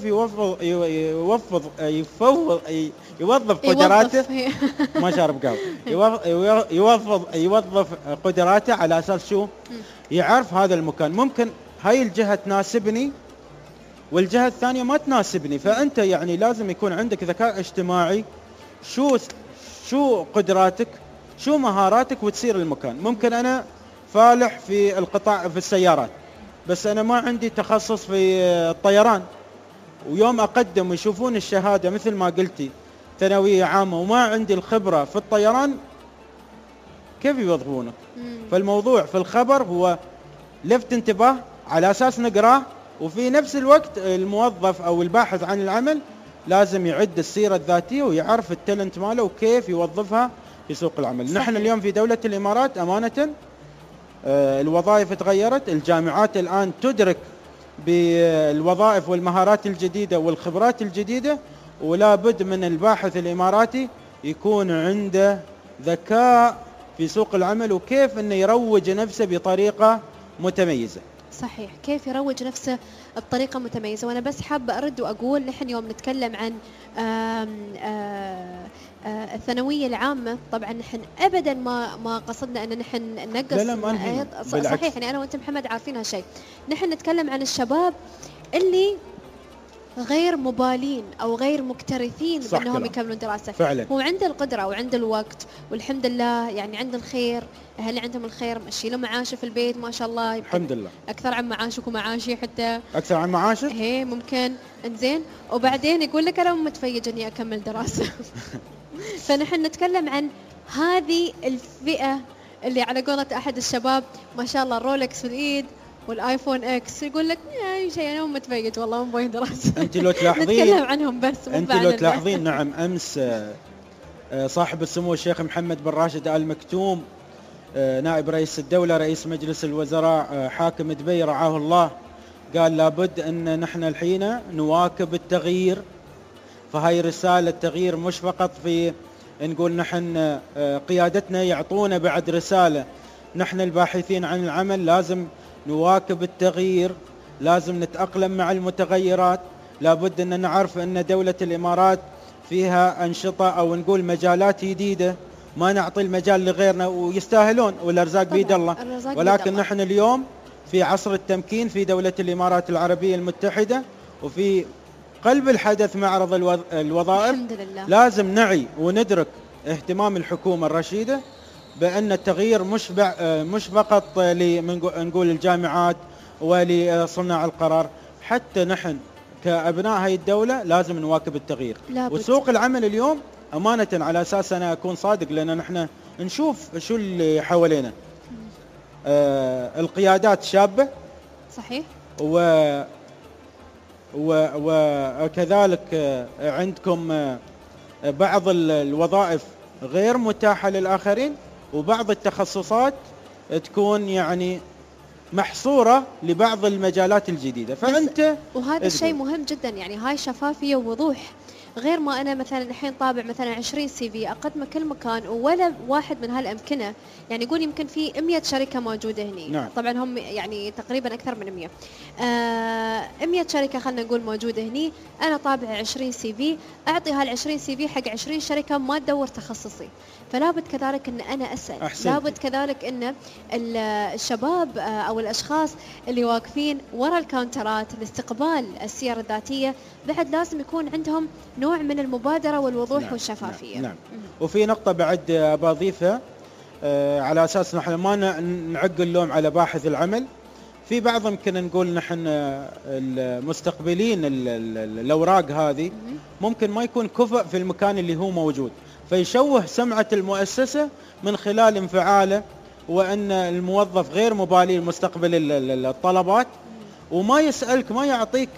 يوظف قدراته. ما شارب قهوة. يوظف قدراته على اساس شو؟ يعرف هذا المكان ممكن هاي الجهة تناسبني والجهة الثانية ما تناسبني، فأنت يعني لازم يكون عندك ذكاء اجتماعي، شو قدراتك، شو مهاراتك، وتسير المكان. ممكن أنا فالح في القطاع في السيارات، بس أنا ما عندي تخصص في الطيران، ويوم أقدم ويشوفون الشهادة مثل ما قلتي ثانوية عامة وما عندي الخبرة في الطيران، كيف يوظفونك؟ فالموضوع في الخبر هو لفت انتباه على أساس نقراه، وفي نفس الوقت الموظف أو الباحث عن العمل لازم يعد السيرة الذاتية ويعرف التالنت ماله وكيف يوظفها في سوق العمل. صحيح. نحن اليوم في دولة الإمارات أمانة الوظائف تغيرت، الجامعات الآن تدرك بالوظائف والمهارات الجديدة والخبرات الجديدة، ولا بد من الباحث الإماراتي يكون عنده ذكاء في سوق العمل وكيف أنه يروج نفسه بطريقة متميزة. صحيح، كيف يروج نفسه بطريقة متميزة. وأنا بس حابة أرد وأقول نحن يوم نتكلم عن الثانوية العامة، طبعا نحن أبدا ما قصدنا أن نحن ننقص. صحيح، يعني أنا وأنت محمد عارفين هالشيء. نحن نتكلم عن الشباب اللي غير مبالين أو غير مكترثين صح بأنهم كلام. يكملون دراسة. فعلا. هو عنده القدرة وعنده الوقت والحمد لله، يعني عنده الخير، أهلي عندهم الخير، مشي له معاشه في البيت ما شاء الله، الحمد لله أكثر عن معاشك ومعاشي حتى. أكثر عن معاشك؟ هي ممكن. إنزين، وبعدين يقول لك أنا متفيج إني أكمل دراسة. فنحن نتكلم عن هذه الفئة اللي على قولة أحد الشباب ما شاء الله الرولكس في الإيد والايفون اكس، يقول لك اي شيء انا متفيج والله مو باين دراسه. انت لو تلاحظين نتكلم عنهم بس، انت لو تلاحظين نعم امس صاحب السمو الشيخ محمد بن راشد آل مكتوم نائب رئيس الدولة رئيس مجلس الوزراء حاكم دبي رعاه الله، قال لابد ان نحن الحين نواكب التغيير. فهاي رسالة تغيير، مش فقط في نقول نحن قيادتنا يعطونا بعد رسالة، نحن الباحثين عن العمل لازم نواكب التغيير، لازم نتأقلم مع المتغيرات. لابد أن نعرف أن دولة الإمارات فيها أنشطة أو نقول مجالات جديدة، ما نعطي المجال لغيرنا ويستاهلون والأرزاق بيد الله، ولكن نحن اليوم في عصر التمكين في دولة الإمارات العربية المتحدة وفي قلب الحدث معرض الوظائف. الحمد لله. لازم نعي وندرك اهتمام الحكومة الرشيدة بأن التغيير مش فقط نقول الجامعات ولصناع القرار، حتى نحن كأبناء هاي الدولة لازم نواكب التغيير. وسوق العمل اليوم أمانة على أساس أنا أكون صادق، لأن نحن نشوف شو اللي حوالينا، القيادات شابة صحيح، وكذلك عندكم بعض الوظائف غير متاحة للآخرين، وبعض التخصصات تكون يعني محصورة لبعض المجالات الجديدة. فأنت وهذا الشيء مهم جدا، يعني هاي شفافية ووضوح، غير ما أنا مثلا الحين طابع مثلا 20 CV أقدمه كل مكان ولا واحد من هالأمكنة، يعني يقول يمكن في 100 شركة موجودة هنا. نعم. طبعا هم يعني تقريبا أكثر من 100 100 شركة خلنا نقول موجودة هنا، أنا طابع 20 CV، أعطي هال20 CV حق 20 شركة ما تدور تخصصي. فلابد كذلك أن أنا أسأل، لابد كذلك أن الشباب أو الأشخاص اللي واقفين وراء الكاونترات لاستقبال السير الذاتية بعد لازم يكون عندهم نوع من المبادرة والوضوح. نعم. والشفافية. نعم. وفي نقطة بعد بضيفها على أساس نحن ما نعق اللوم على باحث العمل، في بعض يمكن نقول نحن المستقبلين الأوراق هذه ممكن ما يكون كفء في المكان اللي هو موجود، فيشوه سمعة المؤسسة من خلال انفعاله، وأن الموظف غير مبالي لمستقبل الطلبات، وما يسألك، ما يعطيك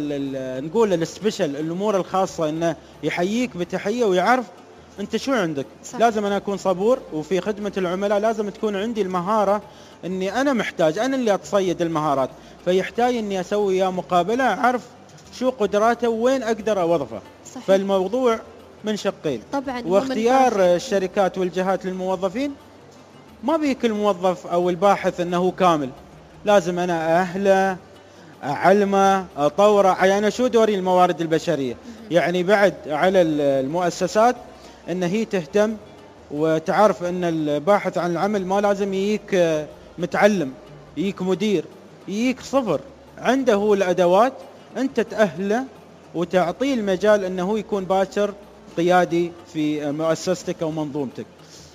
نقول السبيشل الأمور الخاصة، إنه يحييك بتحية ويعرف أنت شو عندك. صح. لازم أنا أكون صبور، وفي خدمة العملاء لازم تكون عندي المهارة، إني أنا محتاج، أنا اللي أتصيد المهارات، فيحتاج إني أسوي يا مقابلة أعرف شو قدراته وين أقدر أوظفه. صحيح. فالموضوع من شقين طبعا، واختيار الشركات والجهات للموظفين. ما بيك الموظف أو الباحث أنه كامل، لازم أنا أهله أعلمه أطوره. يعني شو دوري الموارد البشرية؟ يعني بعد على المؤسسات أن هي تهتم وتعرف أن الباحث عن العمل ما لازم يجيك متعلم، يجيك مدير، يجيك صفر، عنده هو الأدوات، أنت تأهله وتعطيه المجال أنه يكون باكر قيادي في مؤسستك أو منظومتك.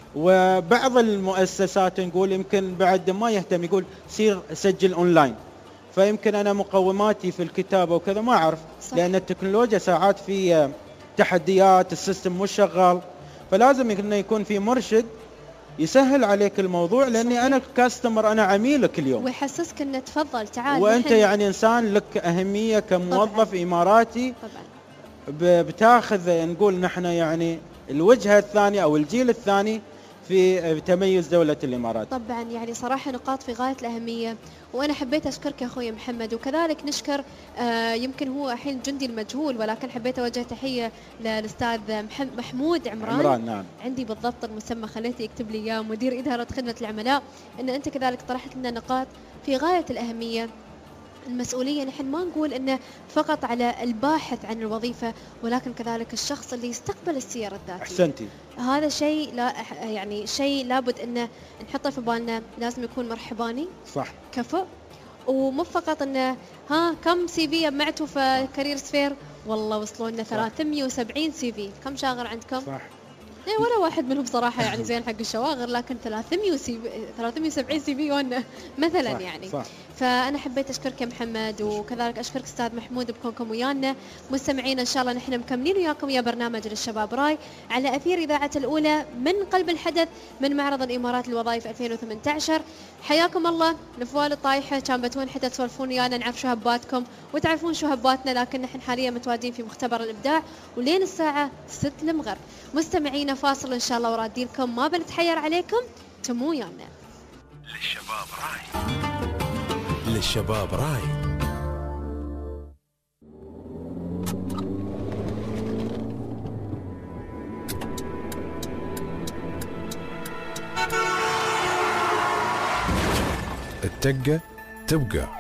وبعض المؤسسات نقول يمكن بعد ما يهتم، يقول سير سجل أونلاين، فيمكن أنا مقوماتي في الكتابة وكذا ما أعرف. صح. لأن التكنولوجيا ساعات في تحديات، السيستم مش شغال، فلازم إنه يكون في مرشد يسهل عليك الموضوع، لأني صحيح. أنا كاستمر، أنا عميلك اليوم، ويحسسك إنه تفضل تعال، وأنت يعني إنسان لك أهمية كموظف. طبعًا. إماراتي. طبعًا. بتاخذ نقول نحن يعني الوجهة الثانية أو الجيل الثاني في تميز دولة الإمارات. طبعا يعني صراحة نقاط في غاية الأهمية، وأنا حبيت أشكرك يا أخوي محمد، وكذلك نشكر يمكن هو الحين جندي المجهول، ولكن حبيت أوجه تحية للأستاذ محمود عمران. نعم. عندي بالضبط المسمى خليته يكتب لي إياه، مدير إدارة خدمة العملاء، أن أنت كذلك طرحت لنا نقاط في غاية الأهمية. المسؤولية نحن ما نقول إنه فقط على الباحث عن الوظيفة، ولكن كذلك الشخص اللي يستقبل السير الذاتية. أحسنتي. هذا شيء لا يعني شيء لابد إنه نحطه في بالنا، لازم يكون مرحباني. صح. كفؤ، ومو فقط انه كم CV جمعتوا في كارير سفير، والله وصلوا لنا 370 CV. كم شاغر عندكم؟ صح. ولا واحد منهم صراحة يعني زين حق الشواغر، لكن 370 CV وانا مثلا صح يعني صح. فأنا حبيت أشكرك يا محمد، وكذلك أشكرك أستاذ محمود بكونكم ويانا. مستمعين إن شاء الله نحن مكملين وياكم يا برنامج للشباب راي على أثير إذاعة الأولى من قلب الحدث من معرض الإمارات للوظائف 2018. حياكم الله. نفوال الطايحة كان بتون حتى تسولفون ويانا نعرف شو هباتكم وتعرفون شو هباتنا، لكن نحن حاليا متواجدين في مختبر الإبداع ولين الساعة 6 المغرب. مستمعينا فاصل إن شاء الله ورادينكم، ما بنتحير عليكم، تموا ويانا. للشباب راي، للشباب راي. التقة تبقى.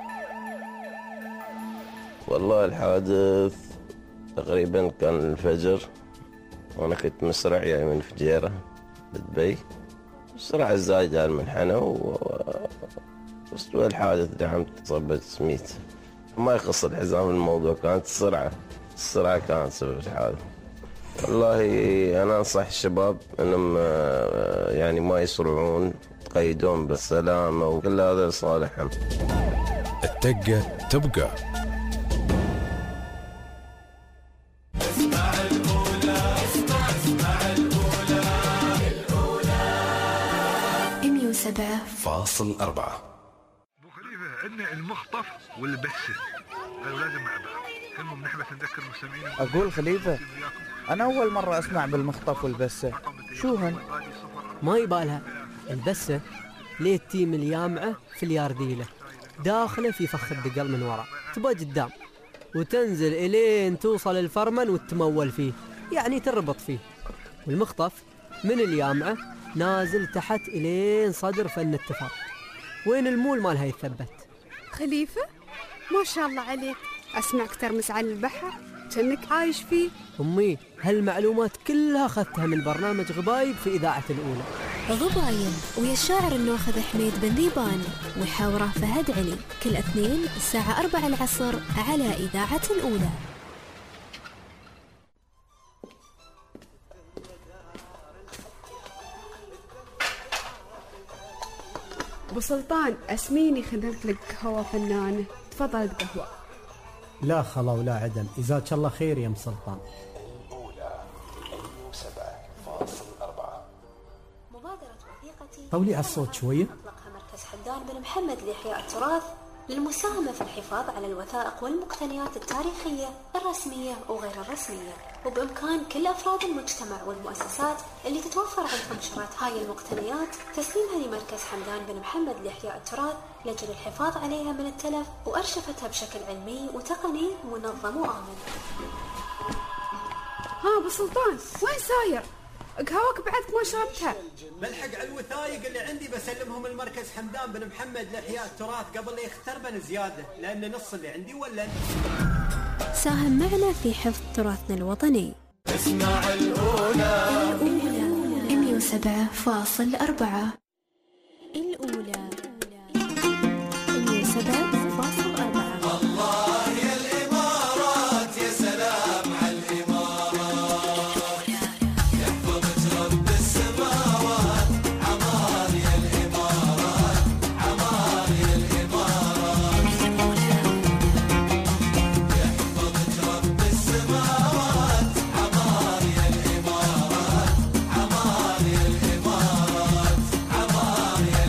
والله الحادث تقريبا كان الفجر، وانا كنت مسرع يعني من فجيرة بدبي، السرعة الزايدة على المنحنى واستوى الحادث. دعمت صبت سميت، ما يخص الحزام الموضوع، كانت السرعة كانت سبب الحادث. والله أنا أنصح الشباب أنهم يعني ما يسرعون، يتقيدون بالسلامة وكل هذا لصالحهم. التقة تبقى. اسمع الأولى، اسمع الأولى، الأولى 107.4. ابو خليفه عندنا المخطف والبسه، قالوا لازم مع بعض. المهم نحن بس نذكر المستمعين. اقول خليفه انا اول مره اسمع بالمخطف والبسه، شو هن؟ ما يبالها البسه ليه التيم اليامعه في اليارديله، داخله في فخ الدقل من وراء، تبقى قدام وتنزل الين توصل الفرمن وتمول فيه، يعني تربط فيه. والمخطف من اليامعه نازل تحت الين صدر فن التفاق، وين المول مالها يتثبت. خليفه ما شاء الله عليك، اسمعك ترمس على البحر كأنك عايش فيه. امي هالمعلومات كلها اخذتها من برنامج غبايب في اذاعه الاولى. غبايب ويا الشاعر الناخذ حميد بن ذيبان ويحاوره فهد علي، كل اثنين الساعه 4 العصر على اذاعه الاولى. ابو سلطان اسميني خدمت لك قهوه فنانه، تفضل بقهوه. لا خلا ولا عدم، جزاك الله خير يا ام سلطان. الأولى 107.4. مبادرة وثيقتي طولي على الصوت شويه. أطلقها مركز حمدان بن محمد لإحياء التراث للمساهمة في الحفاظ على الوثائق والمقتنيات التاريخية الرسمية وغير الرسمية، وبإمكان كل أفراد المجتمع والمؤسسات اللي تتوفر عندهم شرايط هاي المقتنيات تسليمها لمركز حمدان بن محمد لإحياء التراث لأجل الحفاظ عليها من التلف وأرشفتها بشكل علمي وتقني منظم وآمن. ها ابو سلطان وين ساير؟ قهوك بعدك ما شربتها. بلحق على الوثائق اللي عندي بسلمهم المركز حمدان بن محمد لإحياء التراث قبل لا يختربن زيادة، لأن نص اللي عندي ولا. ساهم معنا في حفظ تراثنا الوطني. اسمع الأولى 107.4. الأولى 107.4. الله يا الإمارات، يا سلام على الإمارات، يحفظك رب السماوات، عمار يا الإمارات، عمار يا الإمارات، يحفظك رب السماوات، عمار يا الإمارات، عمار يا الإمارات، عمار يا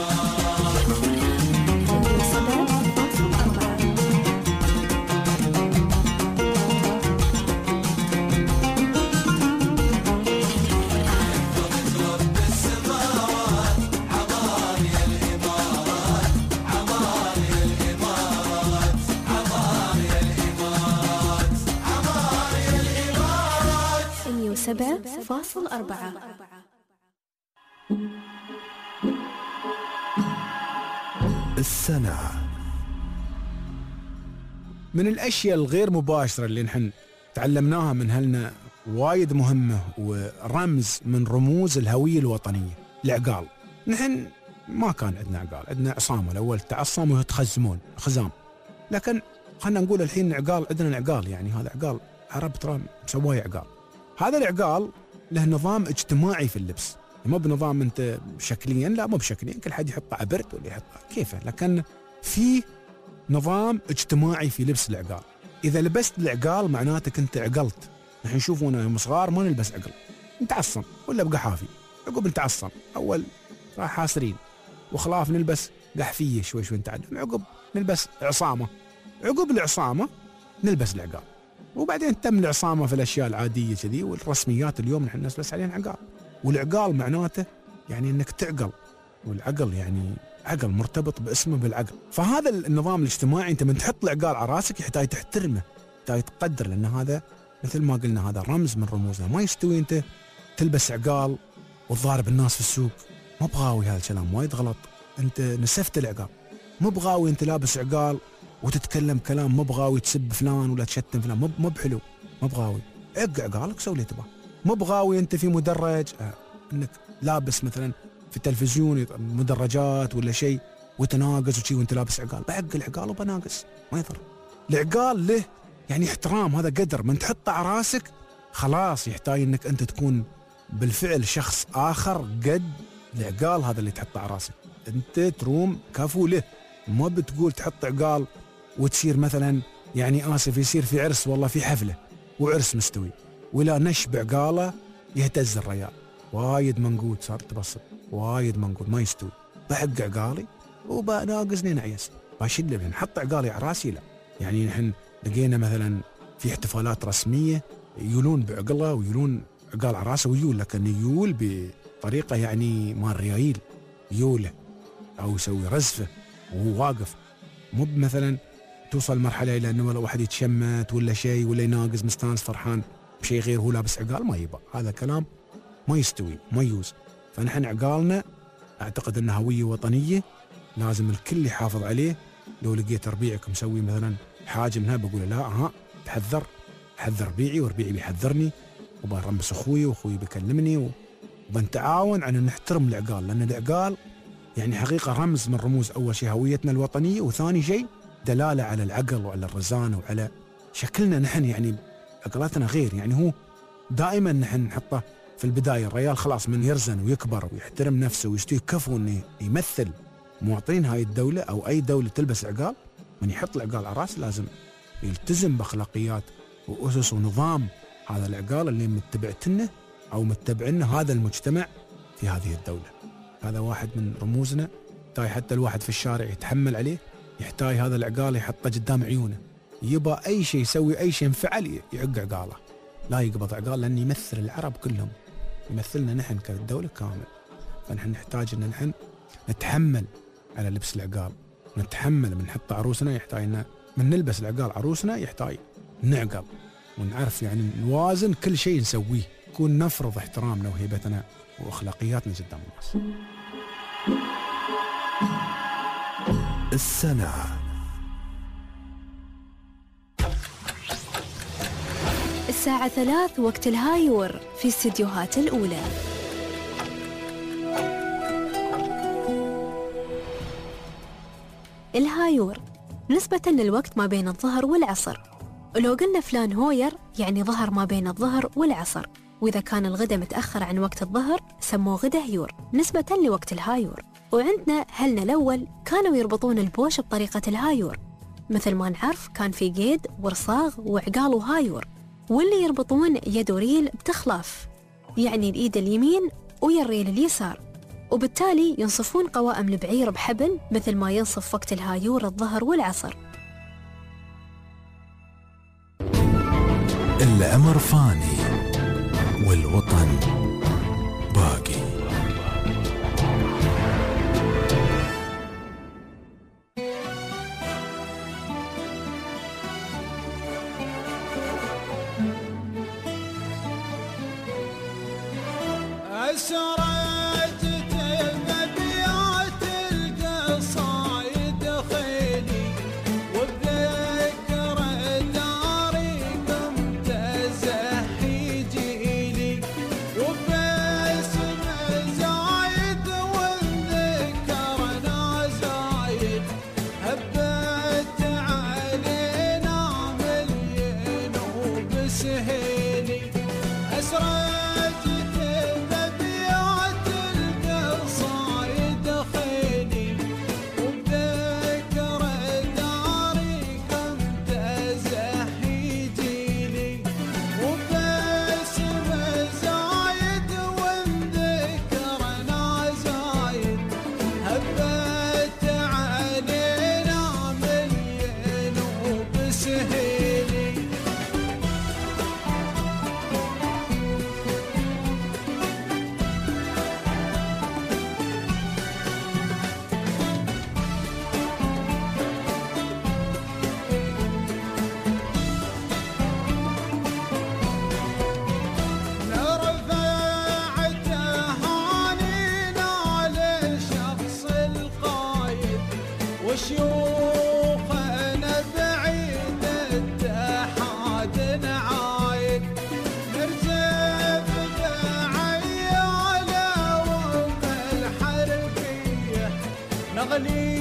الإمارات. 107.4. السنة. من الأشياء الغير مباشرة اللي نحن تعلمناها من هلنا وايد مهمة ورمز من رموز الهوية الوطنية، العقال. نحن ما كان عندنا عقال، عندنا عصامة الأول تعصم ويتخزمون خزام. لكن خلنا نقول الحين عقال، عندنا عقال يعني هذا عقال عرب ترى مسوي عقال. هذا العقال له نظام اجتماعي في اللبس، مو بنظام انت شكليا، لا مو بشكليا، كل حد يحط عبرت ولا يحط كيفه، لكن في نظام اجتماعي في لبس العقال. اذا لبست العقال معناتك انت عقلت. نحن نشوفونا يوم صغار ما نلبس عقل، نتعصم ولا بقحافي، عقب نتعصم اول راح حاسرين، وخلاف نلبس قحفيه شوي شوي نتعلم، عقب نلبس عصامه، عقب العصامه نلبس العقال، وبعدين تم العصامه في الاشياء العاديه كذي، والرسميات اليوم نحن نلبس عليها عقال. والعقال معناته يعني انك تعقل، والعقل يعني عقل مرتبط باسمه بالعقل. فهذا النظام الاجتماعي انت من تحط العقال على راسك يحتاج تحترمه، يحتاج تقدر، لان هذا مثل ما قلنا هذا رمز من رموزنا. ما يستوي انت تلبس عقال وتضارب الناس في السوق، ما بغاوي هذا الكلام، وايد غلط. انت نسفت العقال، مو بغاوي انت لابس عقال وتتكلم كلام، مو بغاوي تسب فلان ولا تشتم فلان، مو بحلو، مو بغاوي. عق عقالك سوي اللي تبغاه. مو بغاوي انت في مدرج انك لابس مثلا في التلفزيون مدرجات ولا شيء وتناقص وشي وانت لابس عقال، بعق العقال وبناقص ما يضر. العقال له يعني احترام، هذا قدر من تحطه على راسك خلاص يحتاج انك انت تكون بالفعل شخص اخر قد العقال هذا اللي تحطه على راسك. انت تروم كفو له، ما بتقول تحط عقال وتصير مثلا يعني اسف يصير في عرس والله في حفله وعرس مستوي ولا نش بعقاله يهتز الريال، وايد منقود صار تبصر، وايد منقود ما يستوي. بحق عقالي وبناقصني نعيس، باشد له نحط عقالي على راسي لا. يعني نحن لقينا مثلا في احتفالات رسميه يولون بعقله ويولون عقال على راسه ويول، لكن يول بطريقه يعني مال ريايل يوله او يسوي رزفه وهو واقف، مو مثلا توصل مرحله الى انه واحد يتشمت ولا شيء ولا يناقز مستانس فرحان بشيء غير هو لابس عقال، ما يبقى هذا كلام ما يستوي ما يوز. فنحن عقالنا اعتقد انه هويه وطنيه لازم الكل يحافظ عليه. لو لقيت ربيعك مسوي مثلا حاجه منها بقول لا تحذر، حذر ربيعي وربيعي بيحذرني، وبرمس اخوي واخوي بيكلمني، وبنتعاون على نحترم العقال، لان العقال يعني حقيقه رمز من رموز اول شيء هويتنا الوطنيه، وثاني شيء دلاله على العقل وعلى الرزانه وعلى شكلنا نحن. يعني عقلاتنا غير، يعني هو دائما نحن نحطه في البدايه الريال خلاص من يرزن ويكبر ويحترم نفسه ويستوي كفو انه يمثل مواطنين هاي الدوله او اي دوله تلبس عقال. من يحط العقال على راسه لازم يلتزم باخلاقيات واسس ونظام هذا العقال اللي متبعتنه او متبعنا هذا المجتمع في هذه الدوله. هذا واحد من رموزنا، تاي حتى الواحد في الشارع يتحمل عليه، يحتاج هذا العقال يحطه قدام عيونه، يبى اي شيء يسوي اي شيء انفعل يعق عقاله، لا يقبض عقال، لان يمثل العرب كلهم، يمثلنا نحن كدوله كامل. فنحن نحتاج ان نحن نتحمل على لبس العقال، نتحمل من نحط عروسنا يحتاج من نلبس العقال عروسنا يحتاج نعقل ونعرف يعني نوازن كل شيء نسويه، نكون نفرض احترامنا وهيبتنا واخلاقياتنا قدام الناس. السنة الساعة 3 وقت الهايور في استديوهات الأولى. الهايور نسبة للوقت ما بين الظهر والعصر، ولو قلنا فلان هوير يعني ظهر ما بين الظهر والعصر، وإذا كان الغداء متأخر عن وقت الظهر سموه غدا هيور نسبة لوقت الهايور. وعندنا هلنا الأول كانوا يربطون البوش بطريقة الهايور، مثل ما نعرف كان في قيد ورصاغ وعقال وهايور، واللي يربطون يد وريل بتخلاف، يعني الإيد اليمين ويا الريل اليسار، وبالتالي ينصفون قوائم البعير بحبل مثل ما ينصف وقت الهايور الظهر والعصر. الأمر فاني والوطن باقي. أسرجت بأبيات القصايد خيلي، وبذكر داركم تزهي جيلي، وباسم زايد والذكر وشيوخنا بعيد التحاد نعايد نرزف بعيالة وام الحربية نغلي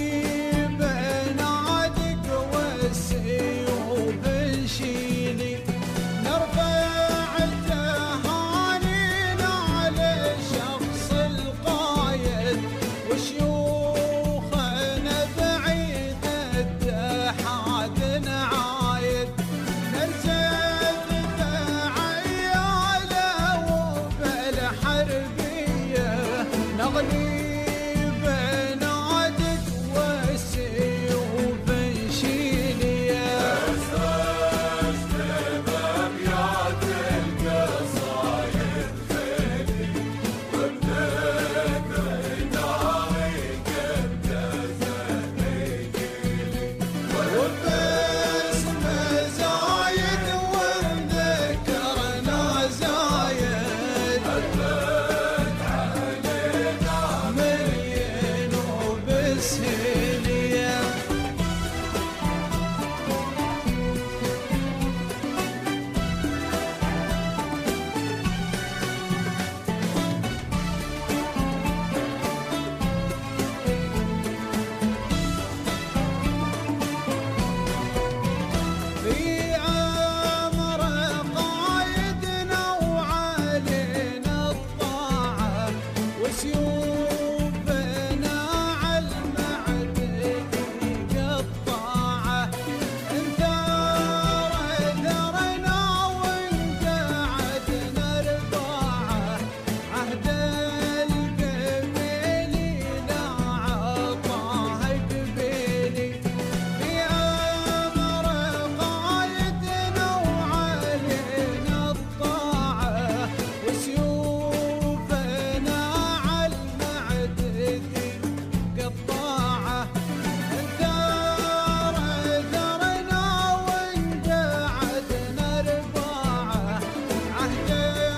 بنادق والسيوف نشيلي نرفع التهانينا على شخص القايد وشيوخنا بعيد التحاد نعايد نرزف بعيالة وبالحربية نغلي بنادق والسيوف نشيلي أساس بأبيات القصايد خيلي وبذكر ناري قد زهيجيلي وباسم زايد وذكرنا زايد أثبت علينا مليين وبسهيلية في أمر قايدنا وعلينا الطاعة وسيوفنا عالمعدن قطاعة انثار ثرنا وانقعدنا رباعة عهد القبيلي لا عطاه قبيلي في أمر قايدنا وعلينا الطاعة وسيوفنا عالمعدن قطاعة انثار ثرنا وانقعدنا رباعة عهد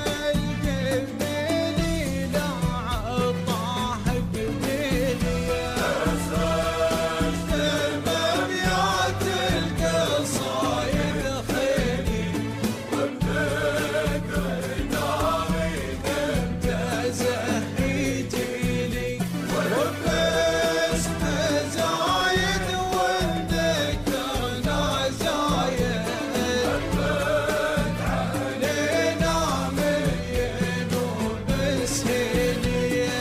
القبيلي لا عطاه قبيلي أساس بأبيات القصايد خيلي وبذكر ناري قد زهيجيلي وباسم زايد وذكرنا زايد أثبت علينا مليين وبسهيلية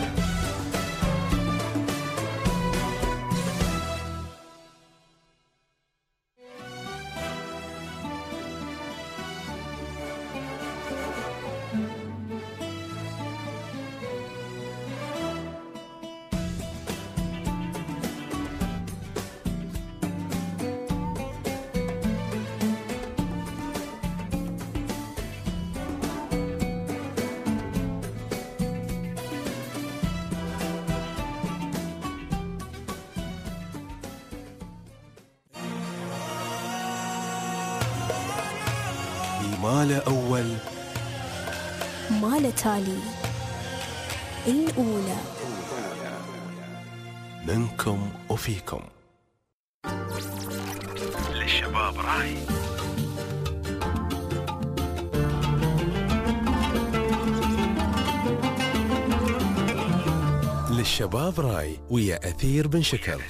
مال أول مال تالي الأولى منكم وفيكم. للشباب راي. للشباب راي ويا أثير بن شكر.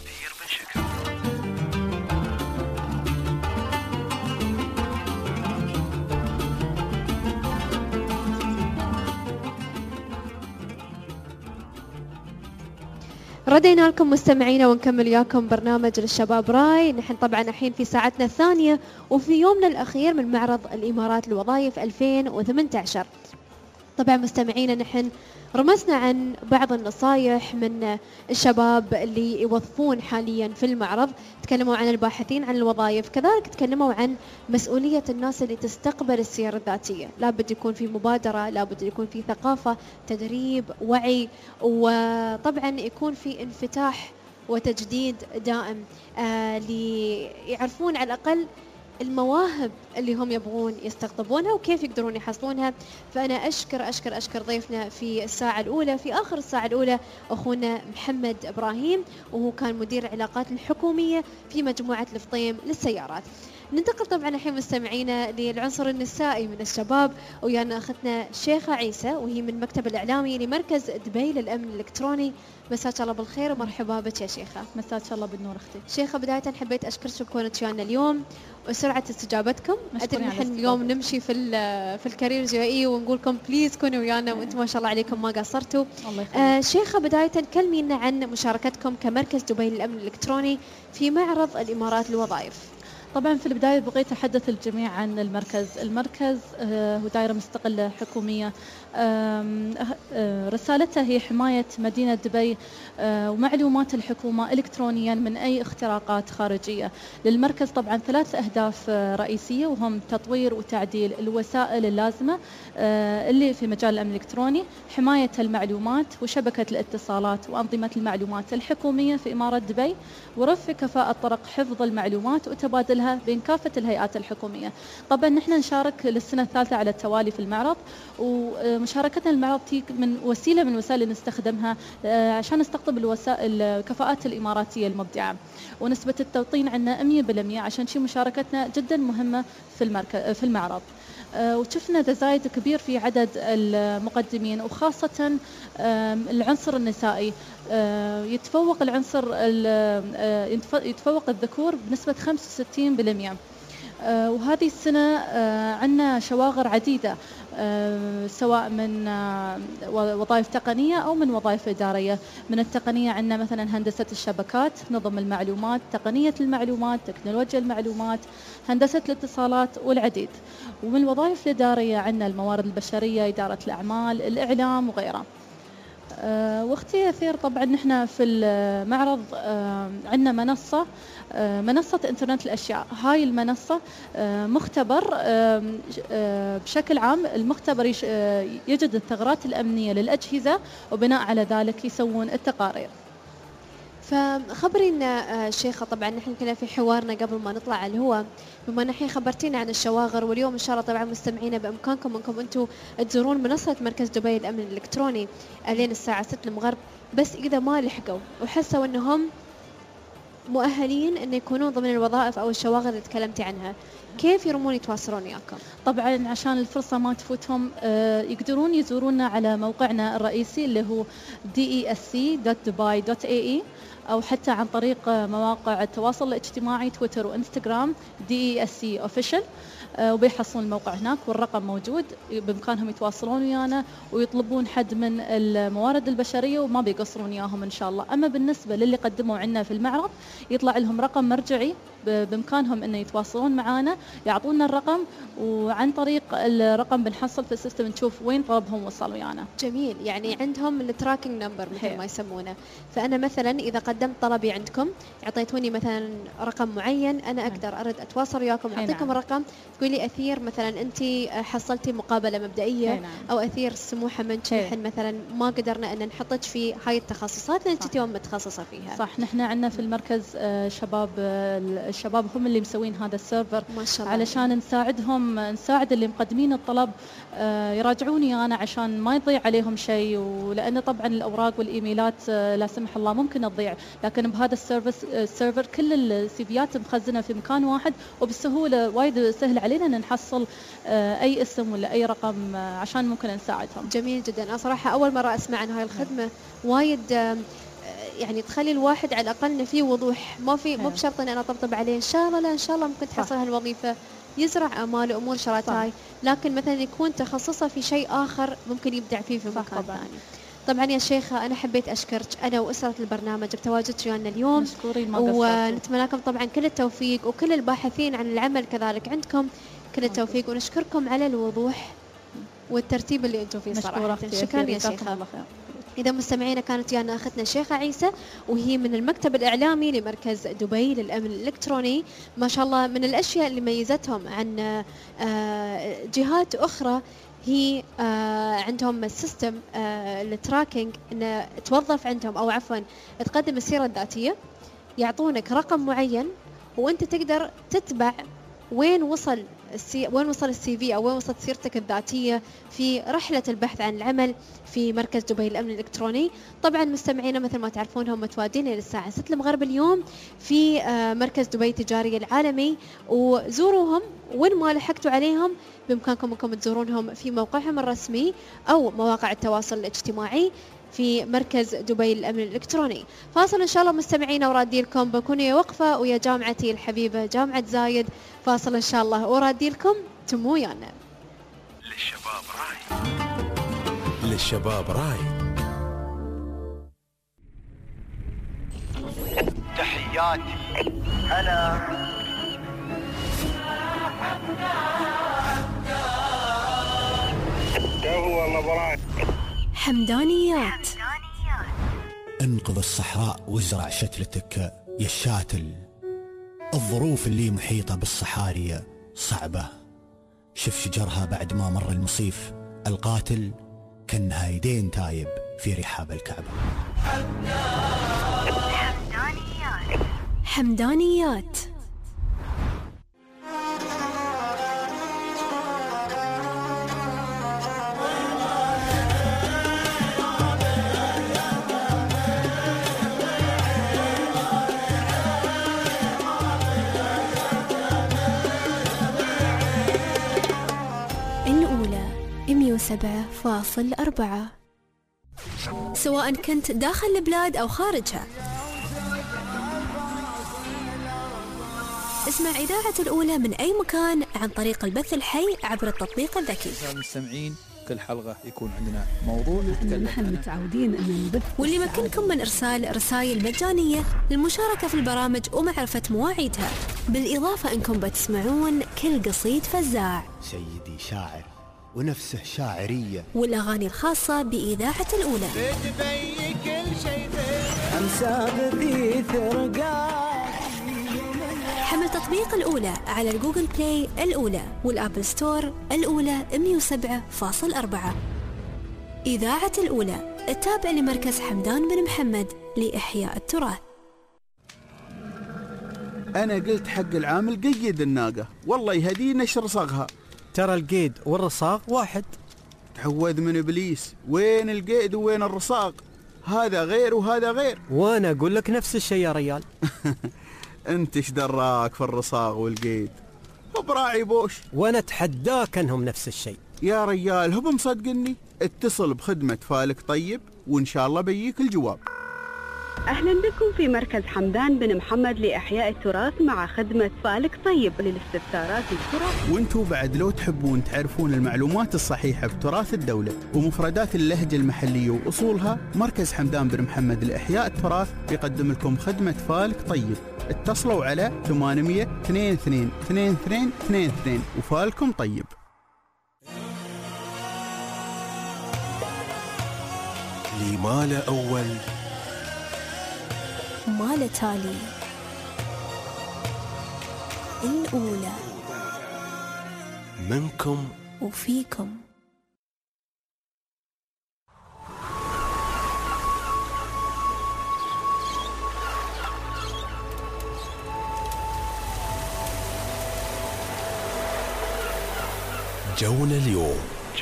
ردينا لكم مستمعينا ونكمل وياكم برنامج للشباب راي. نحن طبعا الحين في ساعتنا الثانية وفي يومنا الأخير من معرض الإمارات للوظائف 2018. طبعا مستمعينا نحن رمزنا عن بعض النصايح من الشباب اللي يوظفون حاليا في المعرض، تكلموا عن الباحثين عن الوظائف، كذلك تكلموا عن مسؤولية الناس اللي تستقبل السير الذاتية. لابد يكون في مبادرة، لابد يكون في ثقافة، تدريب، وعي، وطبعا يكون في انفتاح وتجديد دائم ليعرفون على الأقل المواهب اللي هم يبغون يستقطبونها وكيف يقدرون يحصلونها. فأنا أشكر ضيفنا في الساعة الأولى، في آخر الساعة الأولى أخونا محمد إبراهيم، وهو كان مدير العلاقات الحكومية في مجموعة الفطيم للسيارات. ننتقل طبعا الحين مستمعينا للعنصر النسائي من الشباب، ويانا أختنا شيخة عيسى، وهي من المكتب الإعلامي لمركز دبي للأمن الإلكتروني. مساك الله بالخير ومرحبا بك يا شيخة. مساك الله بالنور أختي. شيخة، بداية حبيت أشكركم كونك ويانا اليوم وسرعة استجابتكم. أدري نحن اليوم نمشي في الكارير جي ونقولكم بليز كونوا ويانا، وأنتم ما شاء الله عليكم ما قصرتوا. الله يخليك. شيخة، بداية كلمينا عن مشاركتكم كمركز دبي للأمن الإلكتروني في معرض الإمارات للوظائف. طبعا في البداية بغيت أحدث الجميع عن المركز هو دائرة مستقلة حكومية، رسالتها هي حماية مدينة دبي ومعلومات الحكومة إلكترونيا من أي اختراقات خارجية. للمركز طبعا 3 أهداف رئيسية، وهم تطوير وتعديل الوسائل اللازمة اللي في مجال الأمن الإلكتروني، حماية المعلومات وشبكة الاتصالات وأنظمة المعلومات الحكومية في إمارة دبي، ورفع كفاءة طرق حفظ المعلومات وتبادلها بين كافة الهيئات الحكومية. طبعا نحن نشارك للسنة الثالثة على التوالي في المعرض، ومشاركتنا المعرض من وسيلة من الوسائل اللي نستخدمها عشان نستقطب الكفاءات الإماراتية المبدعة، ونسبة التوطين عندنا 100%، عشان شي مشاركتنا جدا مهمة في المعرض. وشفنا تزايد كبير في عدد المقدمين، وخاصة العنصر النسائي يتفوق يتفوق الذكور بنسبة 65%. وهذه السنة عندنا شواغر عديدة، سواء من وظائف تقنية أو من وظائف إدارية. من التقنية عندنا مثلا هندسة الشبكات، نظم المعلومات، تقنية المعلومات، تكنولوجيا المعلومات، هندسة الاتصالات والعديد. ومن الوظائف الإدارية عندنا الموارد البشرية، إدارة الأعمال، الإعلام وغيرها. واختي أثير طبعا نحن في المعرض عندنا منصة إنترنت الأشياء. هاي المنصة مختبر بشكل عام. المختبر يجد الثغرات الأمنية للأجهزة، وبناء على ذلك يسوون التقارير. فخبرينا شيخة، طبعا نحن كنا في حوارنا قبل ما نطلع على الهواء، بما نحن خبرتينا عن الشواغر، واليوم إن شاء الله طبعا مستمعينا بإمكانكم أنكم أنتم تزورون منصة مركز دبي للأمن الإلكتروني لين الساعة 6 المغرب. بس إذا ما لحقوا وحسوا أنهم مؤهلين أن يكونون ضمن الوظائف أو الشواغر اللي تكلمتي عنها، كيف يرمون يتواصلون وياكم؟ طبعا عشان الفرصة ما تفوتهم يقدرون يزورونا على موقعنا الرئيسي اللي هو desc.dubai.ae، أو حتى عن طريق مواقع التواصل الاجتماعي تويتر وإنستغرام DESC Official، وبيحصلون الموقع هناك والرقم موجود. بإمكانهم يتواصلون ويانا ويطلبون حد من الموارد البشرية، وما بيقصرون إياهم إن شاء الله. أما بالنسبة للي قدموا عنا في المعرض، يطلع لهم رقم مرجعي بإمكانهم أن يتواصلون معنا، يعطونا الرقم، وعن طريق الرقم بنحصل في السيستم نشوف وين طلبهم وصل ويانا. جميل، يعني عندهم التراكنج نمبر مثل ما يسمونه. فأنا مثلا إذا قدمت طلبي عندكم، اعطيتوني مثلا رقم معين، أنا أقدر أرد أتواصل وياكم، أعطيكم الرقم، تقولي أثير مثلا أنت حصلتي مقابلة مبدئية، أو أثير سموحة منك نحن مثلا ما قدرنا أن نحطك في هاي التخصصات لأن أنت متخصصة فيها. صح، نحن عندنا في المركز الشباب هم اللي مسوين هذا السيرفر ما شاء الله، علشان نساعد اللي مقدمين الطلب يراجعوني أنا عشان ما يضيع عليهم شيء. ولأن طبعا الأوراق والإيميلات لا سمح الله ممكن تضيع، لكن بهذا السيرفر كل السيفيات مخزنة في مكان واحد، وبسهولة وايد سهل علينا أن نحصل أي اسم ولا أي رقم عشان ممكن نساعدهم. جميل جدا. أنا صراحة أول مرة أسمع عن هاي الخدمة، وايد يعني تخلي الواحد على الأقل فيه وضوح، مو بشرط أن أنا أطبطب عليه إن شاء الله، لا إن شاء الله ممكن تحصل هالوظيفة، يزرع آمال وأمور شرات هاي، لكن مثلا يكون تخصصه في شيء آخر ممكن يبدع فيه في مكان ثاني. طبعا يا شيخة أنا حبيت أشكرك أنا وأسرة البرنامج بتواجدك ويانا اليوم، ونتمنى لكم طبعا كل التوفيق، وكل الباحثين عن العمل كذلك عندكم كل التوفيق، ونشكركم على الوضوح والترتيب اللي أنتم فيه صراحة. شكرا يا شيخة. إذا مستمعينا كانت ويانا أختنا شيخة عيسى، وهي من المكتب الإعلامي لمركز دبي للأمن الإلكتروني. ما شاء الله من الأشياء اللي ميزتهم عن جهات أخرى هي عندهم السيستم التراكنج، إن توظف عندهم أو عفوا تقدم السيرة الذاتية، يعطونك رقم معين وأنت تقدر تتبع وين وصل السي في أو وين وصلت سيرتك الذاتية في رحلة البحث عن العمل في مركز دبي للأمن الإلكتروني. طبعا مستمعينا مثل ما تعرفون هم متواجدين إلى الساعة 6 المغرب اليوم في مركز دبي التجاري العالمي، وزوروهم. وين ما لحقتوا عليهم بإمكانكم أنكم تزورونهم في موقعهم الرسمي أو مواقع التواصل الاجتماعي في مركز دبي للأمن الإلكتروني. فاصل إن شاء الله مستمعينا ورادي لكم، بكون يا وقفة ويا جامعتي الحبيبة جامعة زايد. فاصل إن شاء الله ورادي لكم، تمو ويانا. للشباب راي، للشباب راي. تحياتي هلا هو مبروك. حمدانيات. انقذ الصحراء وازرع شتلتك يا الشاتل. الظروف اللي محيطة بالصحاري صعبة، شف شجرها بعد ما مر المصيف. القاتل كأنها يدين تايب في رحاب الكعبة. حمدانيات. الأولى 107.4. سواء كنت داخل البلاد أو خارجها، اسمع إذاعة الأولى من أي مكان عن طريق البث الحي عبر التطبيق الذكي. المستمعين كل حلقة يكون عندنا موضوع نتكلم نحن متعودين أن نبث، واللي يمكنكم من إرسال رسائل مجانية للمشاركة في البرامج ومعرفة مواعيدها، بالإضافة أنكم بتسمعون كل قصيد فزاع، سيدي شاعر ونفسه شاعرية، والأغاني الخاصة بإذاعة الأولى. بتبي كل شيء أمسى بثيث حمل تطبيق الأولى على الجوجل بلاي الأولى والآبل ستور الأولى 107.4. إذاعة الأولى التابع لمركز حمدان بن محمد لإحياء التراث. أنا قلت حق العامل قيد الناقة، والله يهدي نشر صاغها. ترى القيد والرصاغ واحد. تعوذ من إبليس، وين القيد وين الرصاغ؟ هذا غير وهذا غير. وأنا أقول لك نفس الشيء يا ريال. انت ايش دراك في الرصاغ والقيد؟ براعي بوش. وانا اتحداك انهم نفس الشيء يا ريال. هو مصدقني؟ اتصل بخدمة فالك طيب وان شاء الله بيجيك الجواب. أهلا بكم في مركز حمدان بن محمد لإحياء التراث مع خدمة فالك طيب للاستفسارات التراث. وانتوا بعد لو تحبون تعرفون المعلومات الصحيحة بتراث الدولة ومفردات اللهجة المحلية وأصولها، مركز حمدان بن محمد لإحياء التراث يقدم لكم خدمة فالك طيب. اتصلوا على 800 22 22 22 وفالكم طيب. لي مال أول مال تالي. الأولى منكم وفيكم. جونا اليوم.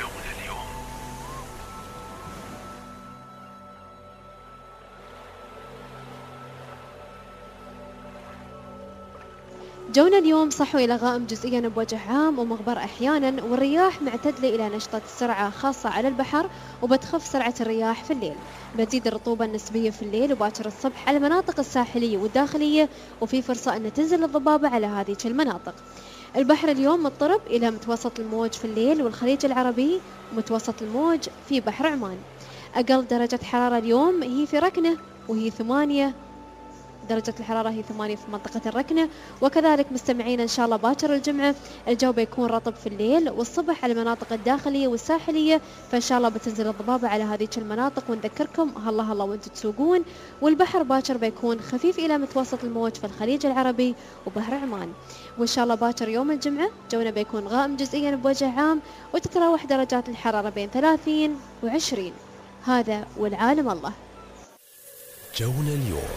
جونا اليوم صحوا إلى غائم جزئيا بوجه عام ومغبر أحيانا، والرياح معتدلة إلى نشطة السرعة خاصة على البحر، وبتخف سرعة الرياح في الليل. بتزيد الرطوبة النسبية في الليل وباكر الصبح على المناطق الساحلية والداخلية، وفي فرصة أن تنزل الضبابة على هذه المناطق. البحر اليوم مضطرب إلى متوسط الموج في الليل والخليج العربي، ومتوسط الموج في بحر عمان. أقل درجة حرارة اليوم هي في ركنة وهي 8 درجة الحرارة، هي 8 في منطقة الركنة. وكذلك مستمعين إن شاء الله باكر الجمعة الجو بيكون رطب في الليل والصبح على المناطق الداخلية والساحلية، فإن شاء الله بتنزل الضبابة على هذه المناطق. ونذكركم هلا هلا وانتم تسوقون. والبحر باكر بيكون خفيف إلى متوسط الموج في الخليج العربي وبحر عمان. وإن شاء الله باكر يوم الجمعة جونا بيكون غائم جزئيا بوجه عام، وتتراوح درجات الحرارة بين 30 و20. هذا والعالم الله. جونا اليوم.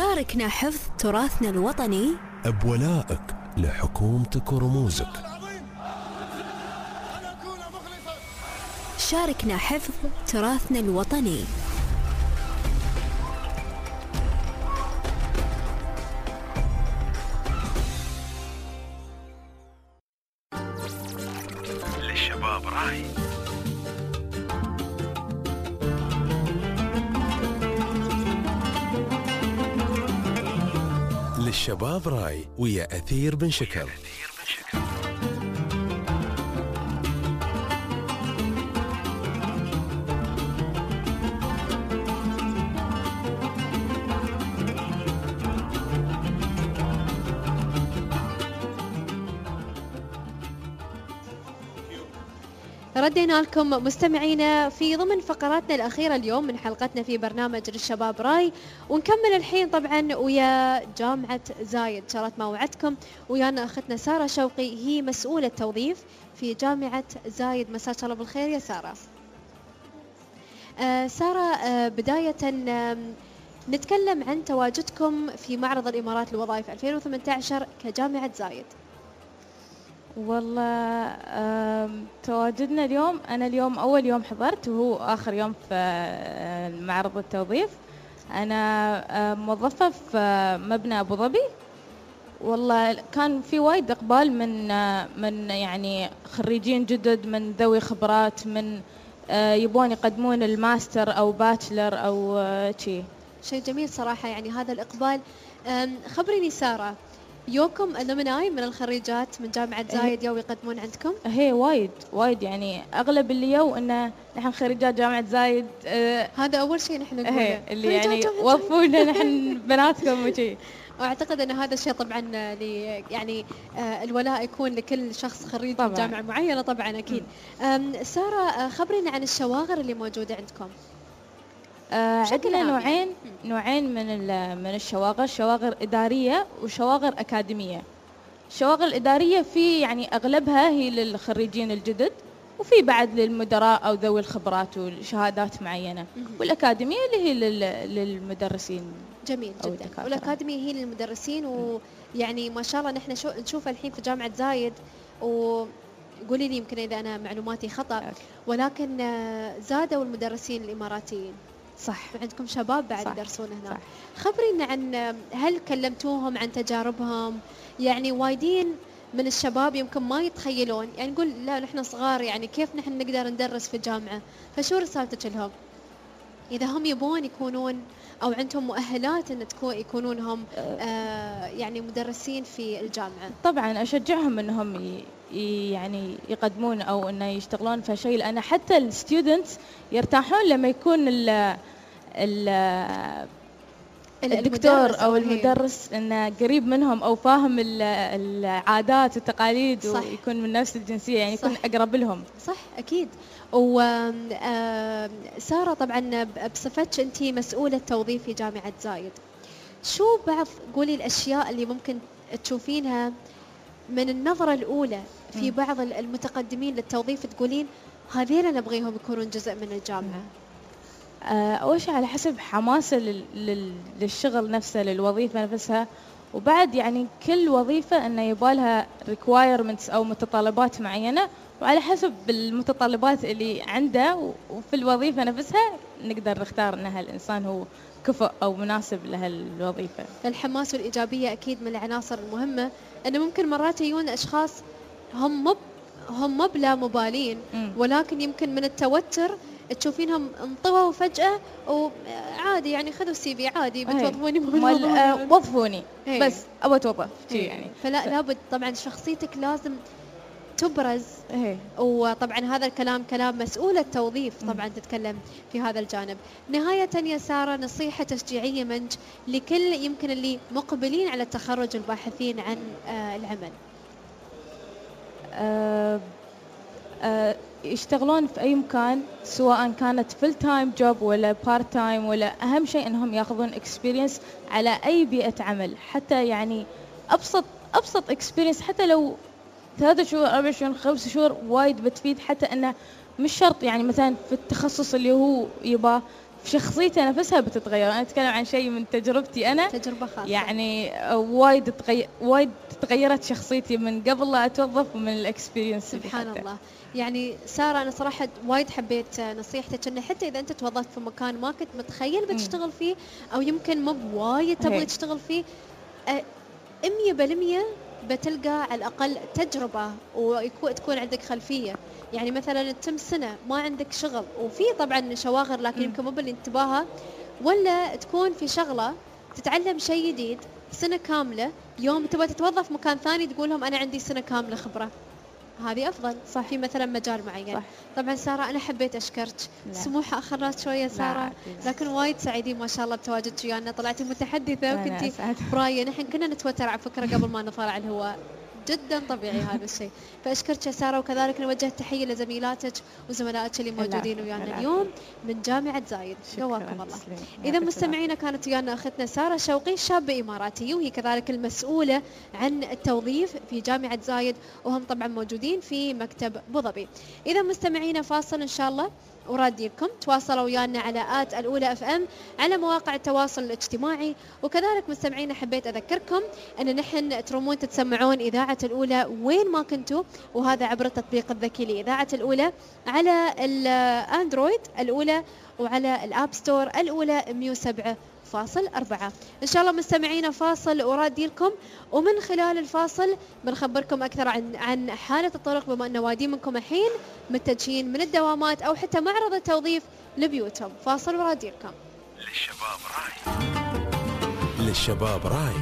شاركنا حفظ تراثنا الوطني بولائك لحكومتك ورموزك. شاركنا حفظ تراثنا الوطني. للشباب راي. للشباب راي ويا أثير بن شكر. ردينا لكم مستمعينا في ضمن فقراتنا الأخيرة اليوم من حلقتنا في برنامج للشباب راي، ونكمل الحين طبعا ويا جامعة زايد. شرط ما وعدتكم ويانا أختنا سارة شوقي، هي مسؤولة توظيف في جامعة زايد. مساك الله بالخير يا سارة. سارة، بداية نتكلم عن تواجدكم في معرض الإمارات للوظائف 2018 كجامعة زايد. والله تواجدنا اليوم، أنا اليوم أول يوم حضرت وهو آخر يوم في معرض التوظيف. أنا موظفة في مبنى أبو ظبي. والله كان في وايد إقبال من يعني خريجين جدد، من ذوي خبرات، من يبون يقدمون الماستر أو باتشلر أو شيء جميل صراحة، يعني هذا الإقبال. خبريني سارة، يوكم ألمناي من الخريجات من جامعة زايد يو يقدمون عندكم؟ هي وايد يعني أغلب اللي يو إنه نحن خريجات جامعة زايد. هذا أول شيء نحن نقوله، اللي يعني وظفونا نحن بناتكم وشي. وأعتقد أن هذا الشيء طبعا يعني الولاء يكون لكل شخص خريج من جامعة معينة طبعا أكيد. سارة، خبرينا عن الشواغر اللي موجودة عندكم. عندنا نوعين من الشواغر، شواغر إدارية وشواغر أكاديمية. الشواغر الإدارية في يعني أغلبها هي للخريجين الجدد، وفي بعد للمدراء أو ذوي الخبرات والشهادات معينة. والأكاديمية اللي هي للمدرسين. جميل جدا. والأكاديمية هي للمدرسين، ويعني ما شاء الله نحن نشوف الحين في جامعة زايد، وقولي لي يمكن إذا أنا معلوماتي خطأ، ولكن زادوا المدرسين الإماراتيين. صح. عندكم شباب بعد يدرسون هنا. خبرينا عن، هل كلمتوهم عن تجاربهم؟ يعني وايدين من الشباب يمكن ما يتخيلون، يعني نقول لا نحن صغار، يعني كيف نحن نقدر ندرس في الجامعة؟ فشو رسالتك لهم إذا هم يبون يكونون أو عندهم مؤهلات أن يكونون هم يعني مدرسين في الجامعة؟ طبعا أشجعهم أنهم يعني يقدمون أو أنه يشتغلون في شيء، لأن حتى الستودنتس يرتاحون لما يكون الدكتور أو المدرس إنه قريب منهم أو فاهم العادات والتقاليد، ويكون من نفس الجنسية، يعني يكون أقرب لهم. صح أكيد. وسارة، طبعا بصفتك أنت مسؤولة توظيف في جامعة زايد، شو بعض قولي الأشياء اللي ممكن تشوفينها من النظرة الأولى في بعض المتقدمين للتوظيف تقولين هذين نبغيهم يكونون جزء من الجامعة؟ أول شيء على حسب حماسة للشغل نفسه، للوظيفة نفسها. وبعد يعني كل وظيفة أنه يبالها requirements أو متطلبات معينة، وعلى حسب المتطلبات اللي عنده وفي الوظيفة نفسها نقدر نختار أن الإنسان هو كفؤ أو مناسب لها الوظيفة. الحماس والإيجابية أكيد من العناصر المهمة، أنه ممكن مرات يجون أشخاص هم بلا مبالين، ولكن يمكن من التوتر تشوفينهم انطووا فجأة وعادي، يعني خذوا السي في عادي، بتوظفوني وظفوني بس أبغى أتوظف يعني. فلا لابد طبعا شخصيتك لازم تبرز. وطبعا هذا الكلام كلام مسؤولة توظيف طبعا تتكلم في هذا الجانب. نهاية يا سارة، نصيحة تشجيعية منك لكل يمكن اللي مقبلين على التخرج الباحثين عن العمل. يشتغلون في أي مكان، سواء كانت فول تايم جوب ولا بارت تايم، ولا أهم شيء أنهم يأخذون إكسبيرينس على أي بيئة عمل، حتى يعني أبسط إكسبيرينس، حتى لو 3 شهور 4 شهور 5 شهور وايد بتفيد. حتى أنه مش شرط يعني مثلا في التخصص اللي هو يباه شخصيتي نفسها بتتغير. أنا أتكلم عن شيء من تجربتي أنا، تجربة خاصة. يعني وايد تغيرت شخصيتي من قبل لا أتوظف ومن الإكسبيرينس. سبحان الله. يعني سارة، أنا صراحة وايد حبيت نصيحتك إنه حتى إذا أنت توظفت في مكان ما كنت متخيل بتشتغل فيه، أو يمكن مو بوايد تبغى تشتغل فيه، 100% بتلقى على الأقل تجربة وتكون عندك خلفية. يعني مثلا تم سنة ما عندك شغل، وفي طبعا شواغر لكن يمكن مو بالانتباهها، ولا تكون في شغلة تتعلم شيء جديد سنة كاملة، يوم تبغى تتوظف مكان ثاني تقول لهم أنا عندي سنة كاملة خبرة. هذه أفضل. صح. في مثلا مجال معين. صح. طبعا سارة أنا حبيت أشكرك. سموحة أخرت شوية سارة، لكن وايد سعيدين ما شاء الله بتواجدك ويانا. طلعتي متحدثة وكنتي براية. نحن كنا نتوتر على فكرة قبل ما نطلع على الهواء، جدا طبيعي هذا الشيء. فأشكرك يا سارة، وكذلك نوجه تحية لزميلاتك وزملائك اللي موجودين ويانا اليوم من جامعة زايد. قواكم الله. إذا مستمعينا كانت ويانا أختنا سارة شوقي، شابة إماراتية، وهي كذلك المسؤولة عن التوظيف في جامعة زايد، وهم طبعا موجودين في مكتب أبوظبي. إذا مستمعينا فاصل إن شاء الله وراديكم تواصلوا ويانا على الأولى FM على مواقع التواصل الاجتماعي. وكذلك مستمعينا حبيت أذكركم أن نحن ترومون تتسمعون إذاعة الأولى وين ما كنتوا، وهذا عبر التطبيق الذكي لإذاعة الأولى على الأندرويد الأولى، وعلى الآب ستور الأولى 107.4. إن شاء الله مستمعينا فاصل ورادي لكم، ومن خلال الفاصل بنخبركم أكثر عن حالة الطرق، بما أن وادي منكم الحين متجهين من الدوامات أو حتى معرض التوظيف لبيوتهم. فاصل ورادي لكم. للشباب راي.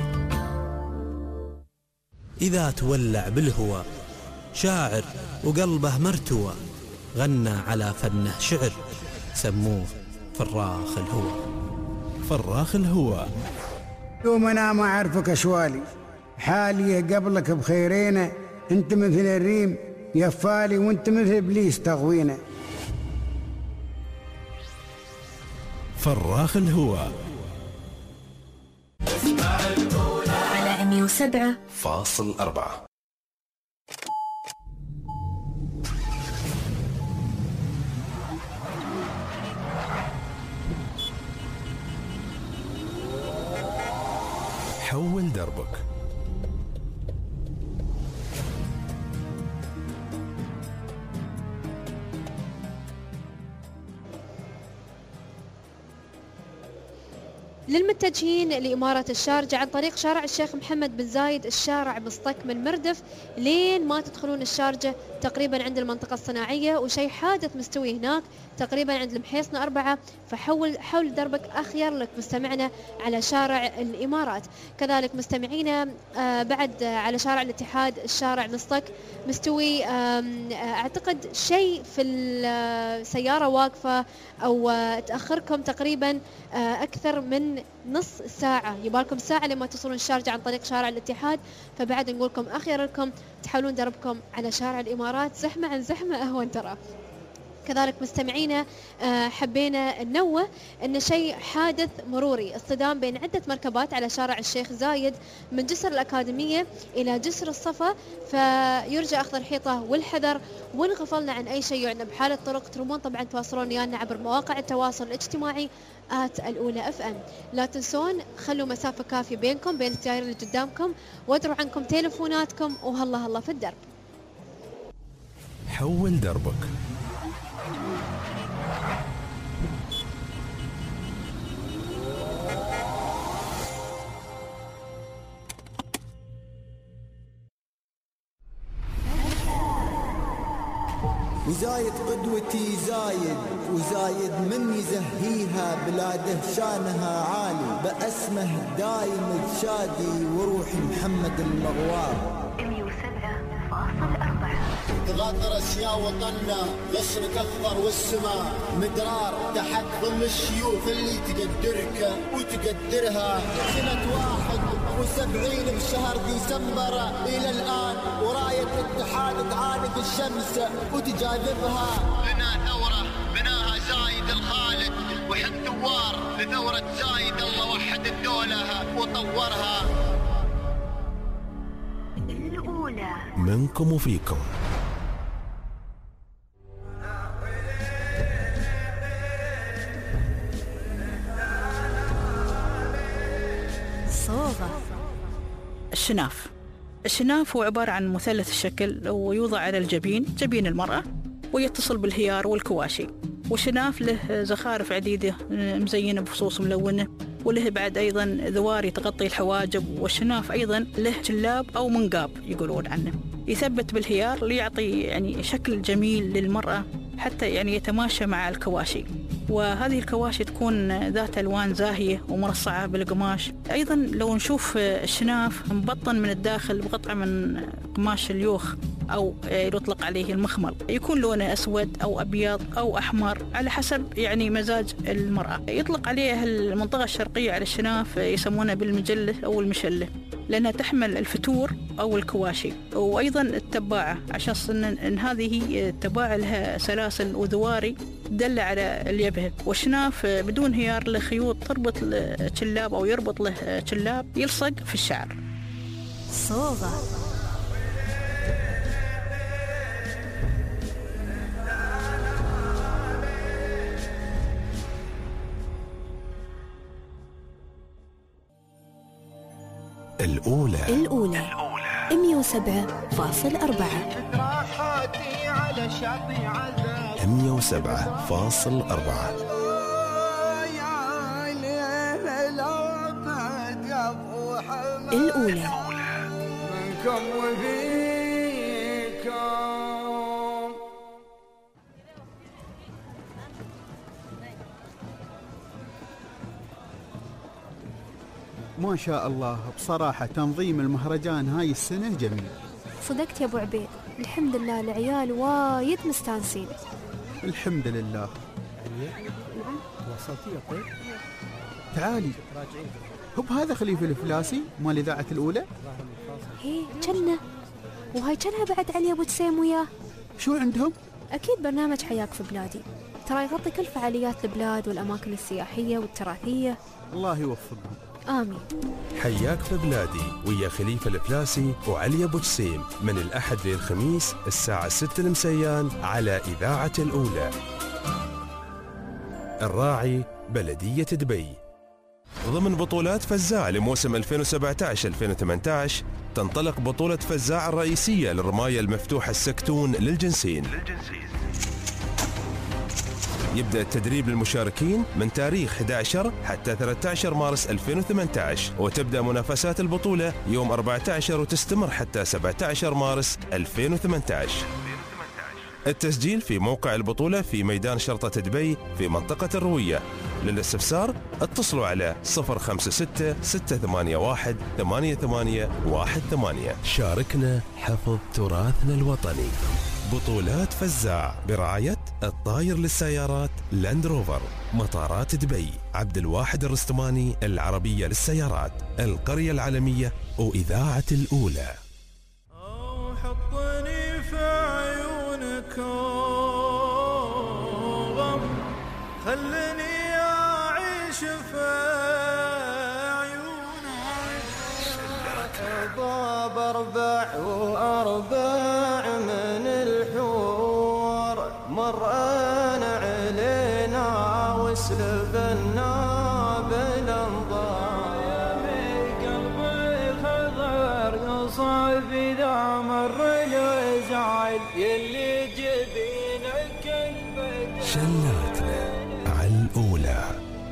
إذا تولع بالهوى شاعر وقلبه مرتوى، غنى على فنه شعر، سموه فراخ الهوى. فراخ الهوى. يوم أنا ما أعرفك أشوالي، حالي قبلك بخيرينه، أنت مثل الريم يفالي، وأنت مثل إبليس تغوينه. فراخ الهوى على 107.4. حول دربك. للمتجهين لإمارة الشارجة عن طريق شارع الشيخ محمد بن زايد، الشارع مصطك من مردف لين ما تدخلون الشارجة تقريبا عند المنطقة الصناعية، وشيء حادث مستوي هناك تقريبا عند المحيصنة 4. فحول دربك أخير لك مستمعنا على شارع الإمارات. كذلك مستمعينا بعد على شارع الاتحاد الشارع مصطك مستوي، أعتقد شيء في السيارة واقفة أو تأخركم تقريبا أكثر من نص ساعة، يبالكم ساعة لما تصلون الشارجة عن طريق شارع الاتحاد. فبعد نقولكم أخيرا لكم تحولون دربكم على شارع الإمارات، زحمة عن زحمة أهون ترى. كذلك مستمعينا حبينا ننوه أن شيء حادث مروري، اصطدام بين عدة مركبات على شارع الشيخ زايد من جسر الأكاديمية إلى جسر الصفا، فيرجى أخذ الحيطة والحذر. وإن غفلنا عن أي شيء يعني بحالة طرق ترومون طبعا تواصلون ويانا عبر مواقع التواصل الاجتماعي الأولى FM. لا تنسون خلوا مسافة كافية بينكم بين السيارة اللي قدامكم، وادروا عنكم تليفوناتكم، وهلا في الدرب. حول دربك. وزايد قدوتي زايد، وزايد من يزهيها بلاده شانها عالي، بأسمه دايم تشادي وروحي محمد المغوار. 107.4. تغادرس يا وطننا غصنك اخضر والسماء مدرار تحت ظل الشيوخ اللي تقدرك وتقدرها. سنة 71 بشهر ديسمبر إلى الآن وراية الاتحاد تعانق الشمس وتجاذبها. لنا ثورة بناها زايد الخالد، وحق ثوار لثورة زايد، الله وحد الدولة وطورها. الأولى منكم وفيكم. الشناف. الشناف هو عبارة عن مثلث الشكل ويوضع على الجبين، جبين المرأة، ويتصل بالهيار والكواشي. والشناف له زخارف عديدة مزينة بفصوص ملونة، وله بعد أيضا ذواري تغطي الحواجب. والشناف أيضا له جلاب أو منقاب يقولون عنه، يثبت بالهيار ليعطي يعني شكل جميل للمرأة، حتى يعني يتماشى مع الكواشي. وهذه الكواشي تكون ذات ألوان زاهية ومرصعة بالقماش. أيضا لو نشوف الشناف مبطن من الداخل بقطعة من قماش اليوخ أو يطلق عليه المخمل، يكون لونه أسود أو أبيض أو أحمر على حسب يعني مزاج المرأة. يطلق عليها المنطقة الشرقية على الشناف يسمونها بالمجلة أو المشلة، لأنها تحمل الفتور أو الكواشي. وأيضا التباعة، عشان إن هذه التباعة لها سلاسل وذواري دل على اليبهة. والشناف بدون هيار له خيوط تربط الشلاب أو يربط له شلاب يلصق في الشعر. صوغة. الأولى 107.4 107.4 الأولى. منكم وفيكم. ما شاء الله، بصراحة تنظيم المهرجان هاي السنة جميل. صدقت يا أبو عبيد، الحمد لله العيال وايد مستانسين. الحمد لله. وصلتي يا طيب؟ تعالي، هو هذا خليفة الفلاسي مال إذاعة الأولى؟ هي جنة، وهاي جنها بعد علي أبو تسيم وياه. شو عندهم؟ أكيد برنامج حياك في بلادي، ترى يغطي كل فعاليات البلاد والأماكن السياحية والتراثية. الله يوفقهم. آمين. حياك في بلادي ويا خليفة الفلاسي وعلي أبو جسيم من الأحد للخميس الساعة 6 المسيان على إذاعة الأولى. الراعي بلدية دبي. ضمن بطولات فزاع لموسم 2017-2018 تنطلق بطولة فزاع الرئيسية للرماية المفتوحة السكتون للجنسين. يبدأ التدريب للمشاركين من تاريخ 11 حتى 13 مارس 2018، وتبدأ منافسات البطولة يوم 14 وتستمر حتى 17 مارس 2018. التسجيل في موقع البطولة في ميدان شرطة دبي في منطقة الروية. للاستفسار اتصلوا على 056-681-8818. شاركنا حفظ تراثنا الوطني. بطولات فزاع برعاية الطاير للسيارات لاند روفر، مطارات دبي، عبد الواحد الرستماني العربية للسيارات، القرية العالمية وإذاعة الأولى. حطني في عيونكم، خلني أعيش في عيونك. ضاب 4 من الحور، مرأنا علينا وسلبنا بالانظار. من قلبي خضر يصعب إذا مر الوزعل، يلي جبينك البدر. شلاتنا على الأولى.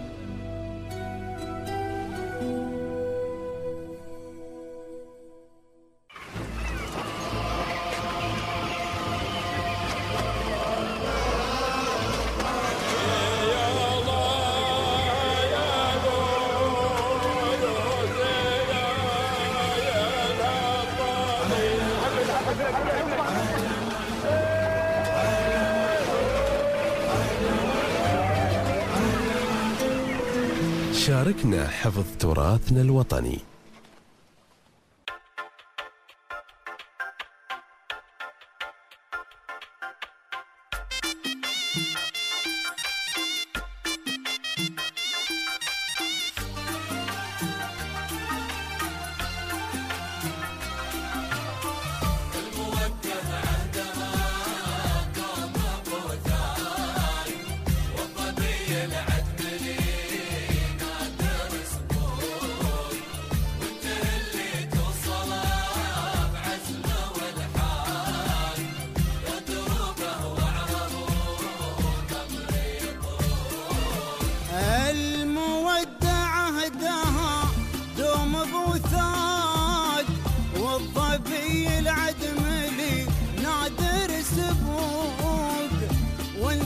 شاركنا حفظ تراثنا الوطني.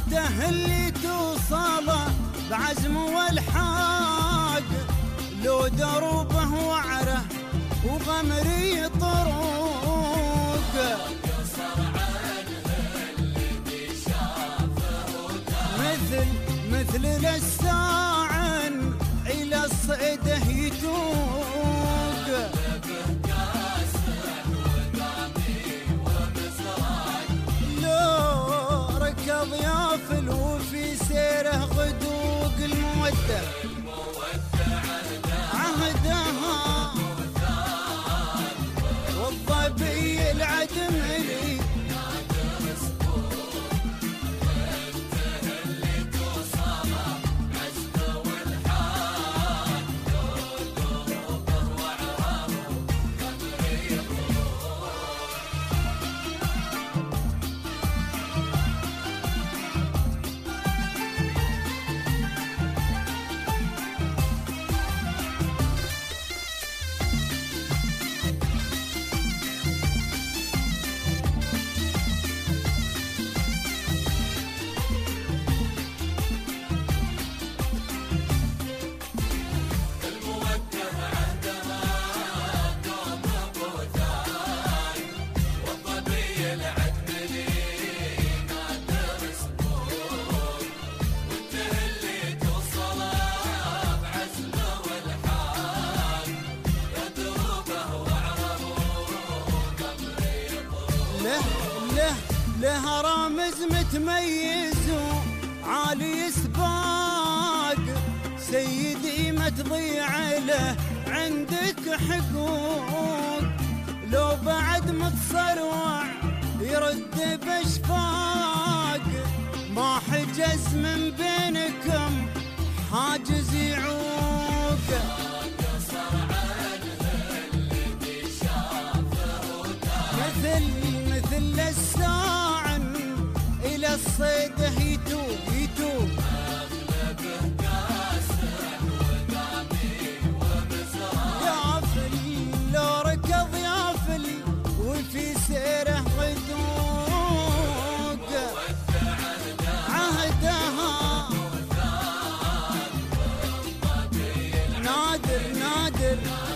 رحلته اللي توصله بعزم والحاق، لو دروبه وعره وغمري طروق، مثل للساعن إلى الصيده يتوق، لو ركض يافل وفي سيره غدوق المودة عهدها والظبي العدم لي له رامز متميز وعالي سباق، سيدي ما تضيع له عندك حقوق، لو بعد متصروع يرد بشفاق، ما حجز من بينكم حاجز يعوق، مثل الساعن إلى الصيده يتوب يتوب، يافل لو ركض يافل وفي سيره غدوق عهدها نادر نادر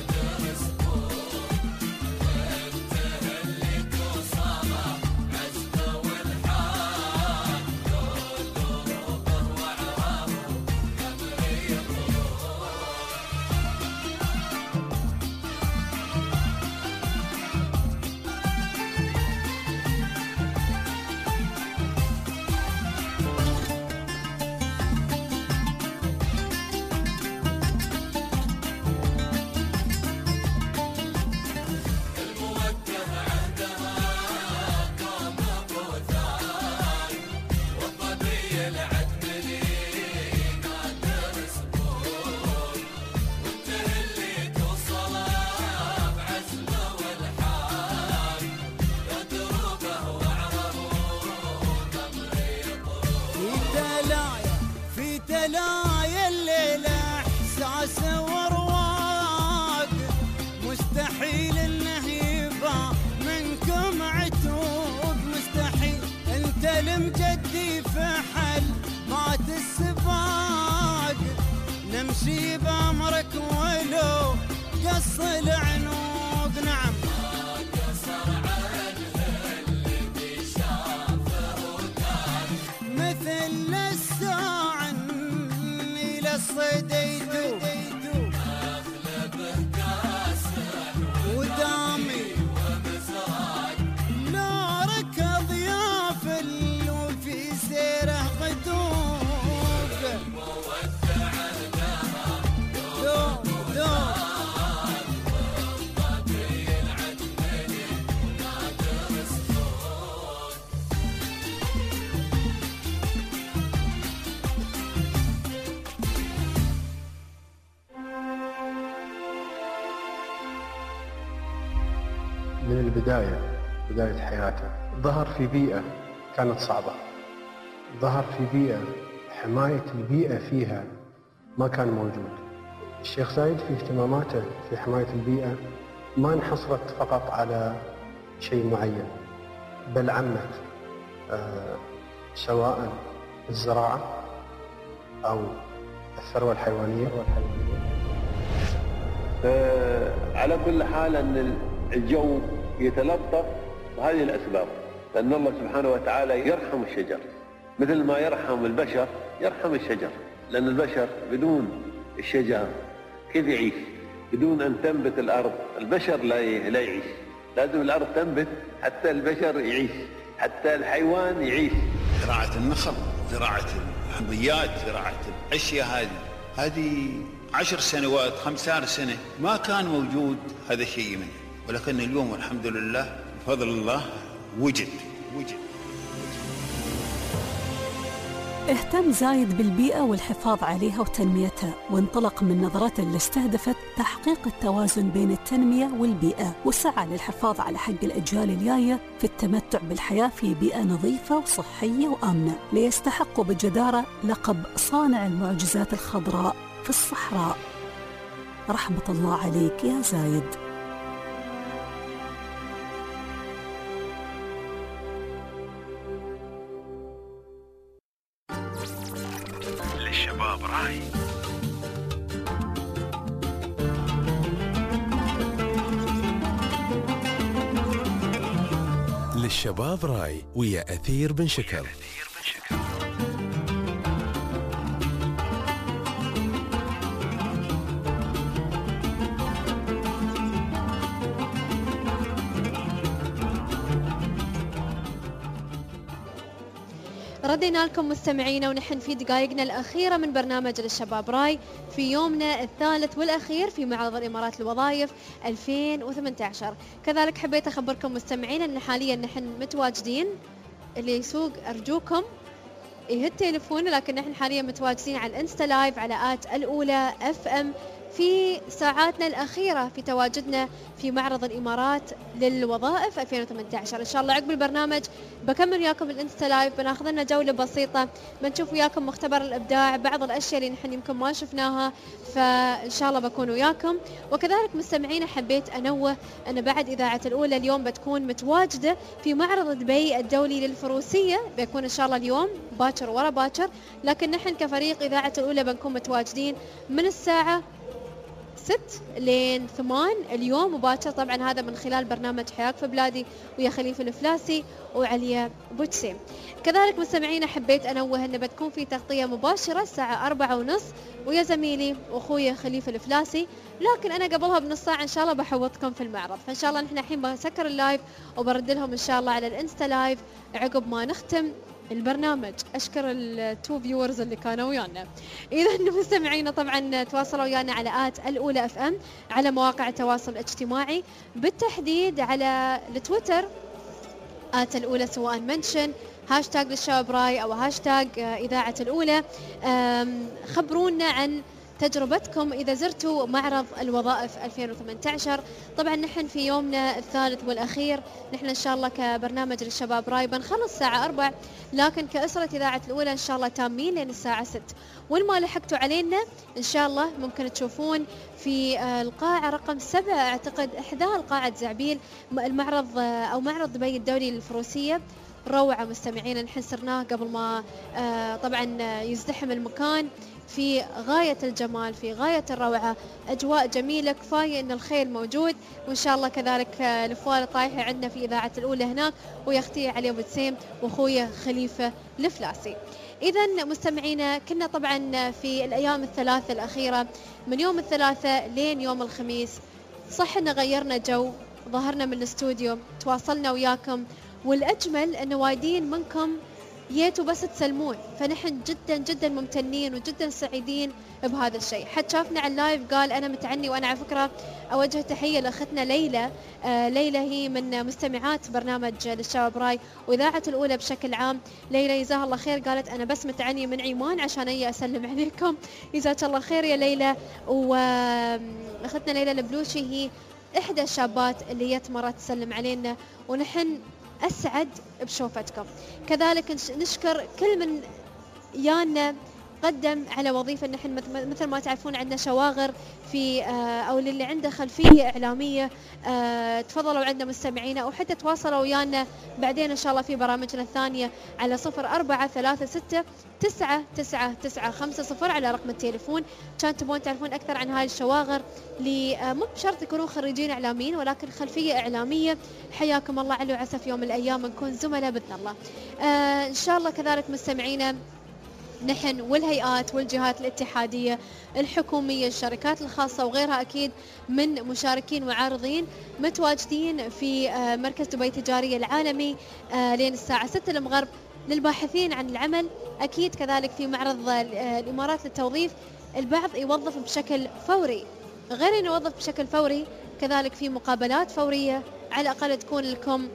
تلايا الليلة احساس ورواق، مستحيل انه يبقى منكم عتوق، مستحيل انت المجدي فحل مات السباق، نمشي بامرك ولو قص العنوق، نعم مثل الساعن إلى الصيديتو أغلبه كاسح ودامي ومزاج، لا ركض يافل وفي سيره غدوق، مودع لها دوم دوم من بداية حياته ظهر في بيئة كانت صعبة، ظهر في بيئة حماية البيئة فيها ما كان موجود. الشيخ زايد في اهتماماته في حماية البيئة ما انحصرت فقط على شيء معين، بل عمت، سواء الزراعة أو الثروة الحيوانية. على كل حال أن الجو يتلطف بهذه الأسباب، لأن الله سبحانه وتعالى يرحم الشجر مثل ما يرحم البشر يرحم الشجر، لأن البشر بدون الشجر كيف يعيش؟ بدون أن تنبت الأرض البشر لا يعيش، لازم الأرض تنبت حتى البشر يعيش، حتى الحيوان يعيش. زراعة النخل، زراعة الحمضيات، زراعة الأشياء هذه 10 سنوات 15 سنة ما كان موجود هذا الشيء منه، ولكن اليوم الحمد لله بفضل الله وجد. اهتم زايد بالبيئة والحفاظ عليها وتنميتها، وانطلق من نظرته اللي استهدفت تحقيق التوازن بين التنمية والبيئة، وسعى للحفاظ على حق الأجيال الجاية في التمتع بالحياة في بيئة نظيفة وصحية وآمنة، ليستحقوا بجدارة لقب صانع المعجزات الخضراء في الصحراء. رحمة الله عليك يا زايد. للشباب راي. للشباب راي ويا أثير بن شكر. ردينا لكم مستمعينا ونحن في دقائقنا الأخيرة من برنامج للشباب راي في يومنا الثالث والأخير في معرض الإمارات للوظائف 2018. كذلك حبيت أخبركم مستمعينا أن حاليا نحن متواجدين، اللي يسوق أرجوكم يهد تليفون، لكن نحن حاليا متواجدين على الانستا لايف على الأولى FM في ساعاتنا الأخيرة في تواجدنا في معرض الإمارات للوظائف 2018. إن شاء الله عقب البرنامج بكمل وياكم الانستا لايف، بناخذ لنا جولة بسيطة، بنشوف وياكم مختبر الإبداع، بعض الأشياء اللي نحن يمكن ما شفناها، فإن شاء الله بكون وياكم. وكذلك مستمعينا حبيت أنوه أن بعد إذاعة الأولى اليوم بتكون متواجدة في معرض دبي الدولي للفروسية، بيكون إن شاء الله اليوم باكر ورا باكر، لكن نحن كفريق إذاعة الأولى بنكون متواجدين من الساعة 6 لين 8 اليوم مباشر، طبعا هذا من خلال برنامج حياك في بلادي ويا خليفة الفلاسي وعليا بوتسيم. كذلك مستمعينا حبيت أنوه أن بتكون في تغطية مباشرة الساعة 4:30 ويا زميلي وأخويا خليفة الفلاسي، لكن أنا قبلها بنص ساعة إن شاء الله بحوطكم في المعرض، فإن شاء الله نحن الحين بسكر اللايف وبرد لهم إن شاء الله على الانستا لايف عقب ما نختم البرنامج. أشكر التو فيورز اللي كانوا ويانا. إذا مستمعينا طبعا تواصلوا ويانا على الأولى FM على مواقع التواصل الاجتماعي، بالتحديد على التويتر الأولى، سواء منشن هاشتاج للشباب راي أو هاشتاج إذاعة الأولى. خبرونا عن تجربتكم إذا زرتوا معرض الوظائف 2018. طبعا نحن في يومنا الثالث والأخير، نحن إن شاء الله كبرنامج للشباب راي بنخلص الساعة 4، لكن كأسرة إذاعة الأولى إن شاء الله تامين لين الساعة 6. والما لحقتوا علينا إن شاء الله ممكن تشوفون في القاعة رقم 7 أعتقد، إحدى قاعة زعبيل، المعرض أو معرض دبي الدولي للفروسية. روعة مستمعين، نحن سرناه قبل ما طبعا يزدحم المكان، في غاية الجمال، في غاية الروعة، أجواء جميلة، كفاية إن الخيل موجود، وإن شاء الله كذلك الفوال طايحة عندنا في إذاعة الأولى هناك، ويا أختي علي بوتسيم وأخويا خليفة الفلاسي. إذا مستمعينا كنا طبعا في الأيام الثلاثة الأخيرة من يوم الثلاثاء لين يوم الخميس، صح إن غيرنا جو، ظهرنا من الاستوديو، تواصلنا وياكم، والأجمل أن وايدين منكم جيتوا بس تسلمون، فنحن جدا جدا ممتنين وجدا سعيدين بهذا الشيء. حد شافنا على اللايف قال أنا متعني، وأنا على فكرة أوجه تحية لأختنا ليلى. ليلى هي من مستمعات برنامج للشباب راي وإذاعة الأولى بشكل عام. ليلى جزاها الله خير، قالت أنا بس متعني من عمان عشان أجي أسلم عليكم. جزاك الله خير يا ليلى. وأختنا ليلى البلوشي هي إحدى الشابات اللي جت مرة تسلم علينا، ونحن أسعد بشوفتكم. كذلك نشكر كل من يانا قدم على وظيفة. نحن مثل ما تعرفون عندنا شواغر في أو اللي عنده خلفية إعلامية تفضلوا عندنا مستمعينا، أو حتى تواصلوا ويانا بعدين إن شاء الله في برامجنا الثانية على 0436999950 على رقم التليفون. كان تبون تعرفون أكثر عن هاي الشواغر اللي مو بشرط يكونوا خريجين إعلاميين ولكن خلفية إعلامية. حياكم الله، على وعسى في يوم من الأيام نكون زملاء بإذن الله. إن شاء الله كذلك مستمعينا نحن والهيئات والجهات الاتحادية الحكومية الشركات الخاصة وغيرها أكيد من مشاركين وعارضين متواجدين في مركز دبي التجاري العالمي لين الساعة 6 المغرب للباحثين عن العمل. أكيد كذلك في معرض الإمارات للتوظيف البعض يوظف بشكل فوري، غير أن يوظف بشكل فوري كذلك في مقابلات فورية على الأقل تكون لكم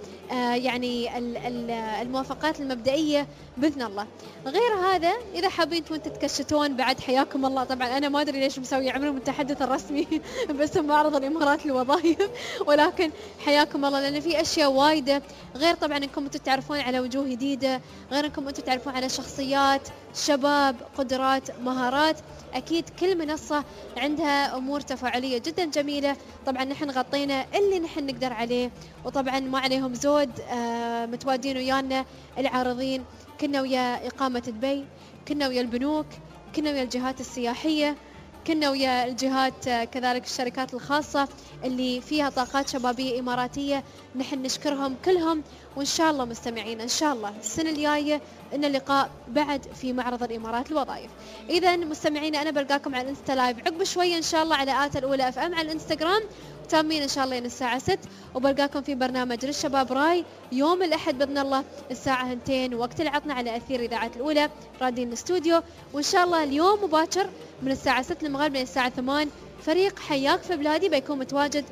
يعني الموافقات المبدئية بإذن الله. غير هذا إذا حابين تتكشتون بعد حياكم الله. طبعا أنا ما أدري ليش مسوي عمري المتحدث الرسمي باسم معرض الإمارات للوظائف، ولكن حياكم الله لأن في أشياء وايدة، غير طبعا أنكم تتعرفون على وجوه جديدة، غير أنكم أنتم تعرفون على شخصيات شباب قدرات مهارات. أكيد كل منصة عندها أمور تفاعلية جدا جميلة. طبعا نحن غطينا اللي نحن نقدر عليه، وطبعا ما عليهم زود متواجدين ويانا العارضين. كنا ويا إقامة دبي، كنا ويا البنوك، كنا ويا الجهات السياحية، كنا ويا الجهات كذلك الشركات الخاصة اللي فيها طاقات شبابية إماراتية. نحن نشكرهم كلهم، وإن شاء الله مستمعين إن شاء الله السنة الجاية إن اللقاء بعد في معرض الإمارات للوظائف. إذا مستمعينا أنا بلقاكم على الانستا لايف عقب شوية إن شاء الله على آت الأولى FM على الانستغرام، تامين إن شاء الله الساعة 6، وبلقاكم في برنامج للشباب راي يوم الأحد بإذن الله الساعة 2 وقت العطنا على أثير إذاعة الأولى راديو الاستوديو. وإن شاء الله اليوم مباشر من الساعة 6 المغرب من الساعة 8 فريق حياك في بلادي بيكون متواجد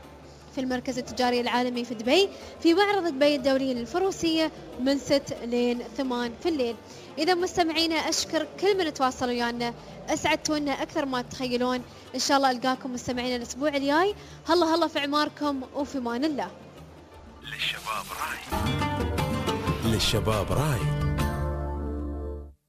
في المركز التجاري العالمي في دبي في معرض دبي الدولي للفروسية من 6 لين 8 في الليل. إذا مستمعينا أشكر كل من تواصلوا ويانا، أسعدتونا أكثر ما تتخيلون. إن شاء الله ألقاكم مستمعينا الأسبوع الجاي. هلا في عماركم وفي مان الله. للشباب راي. للشباب راي.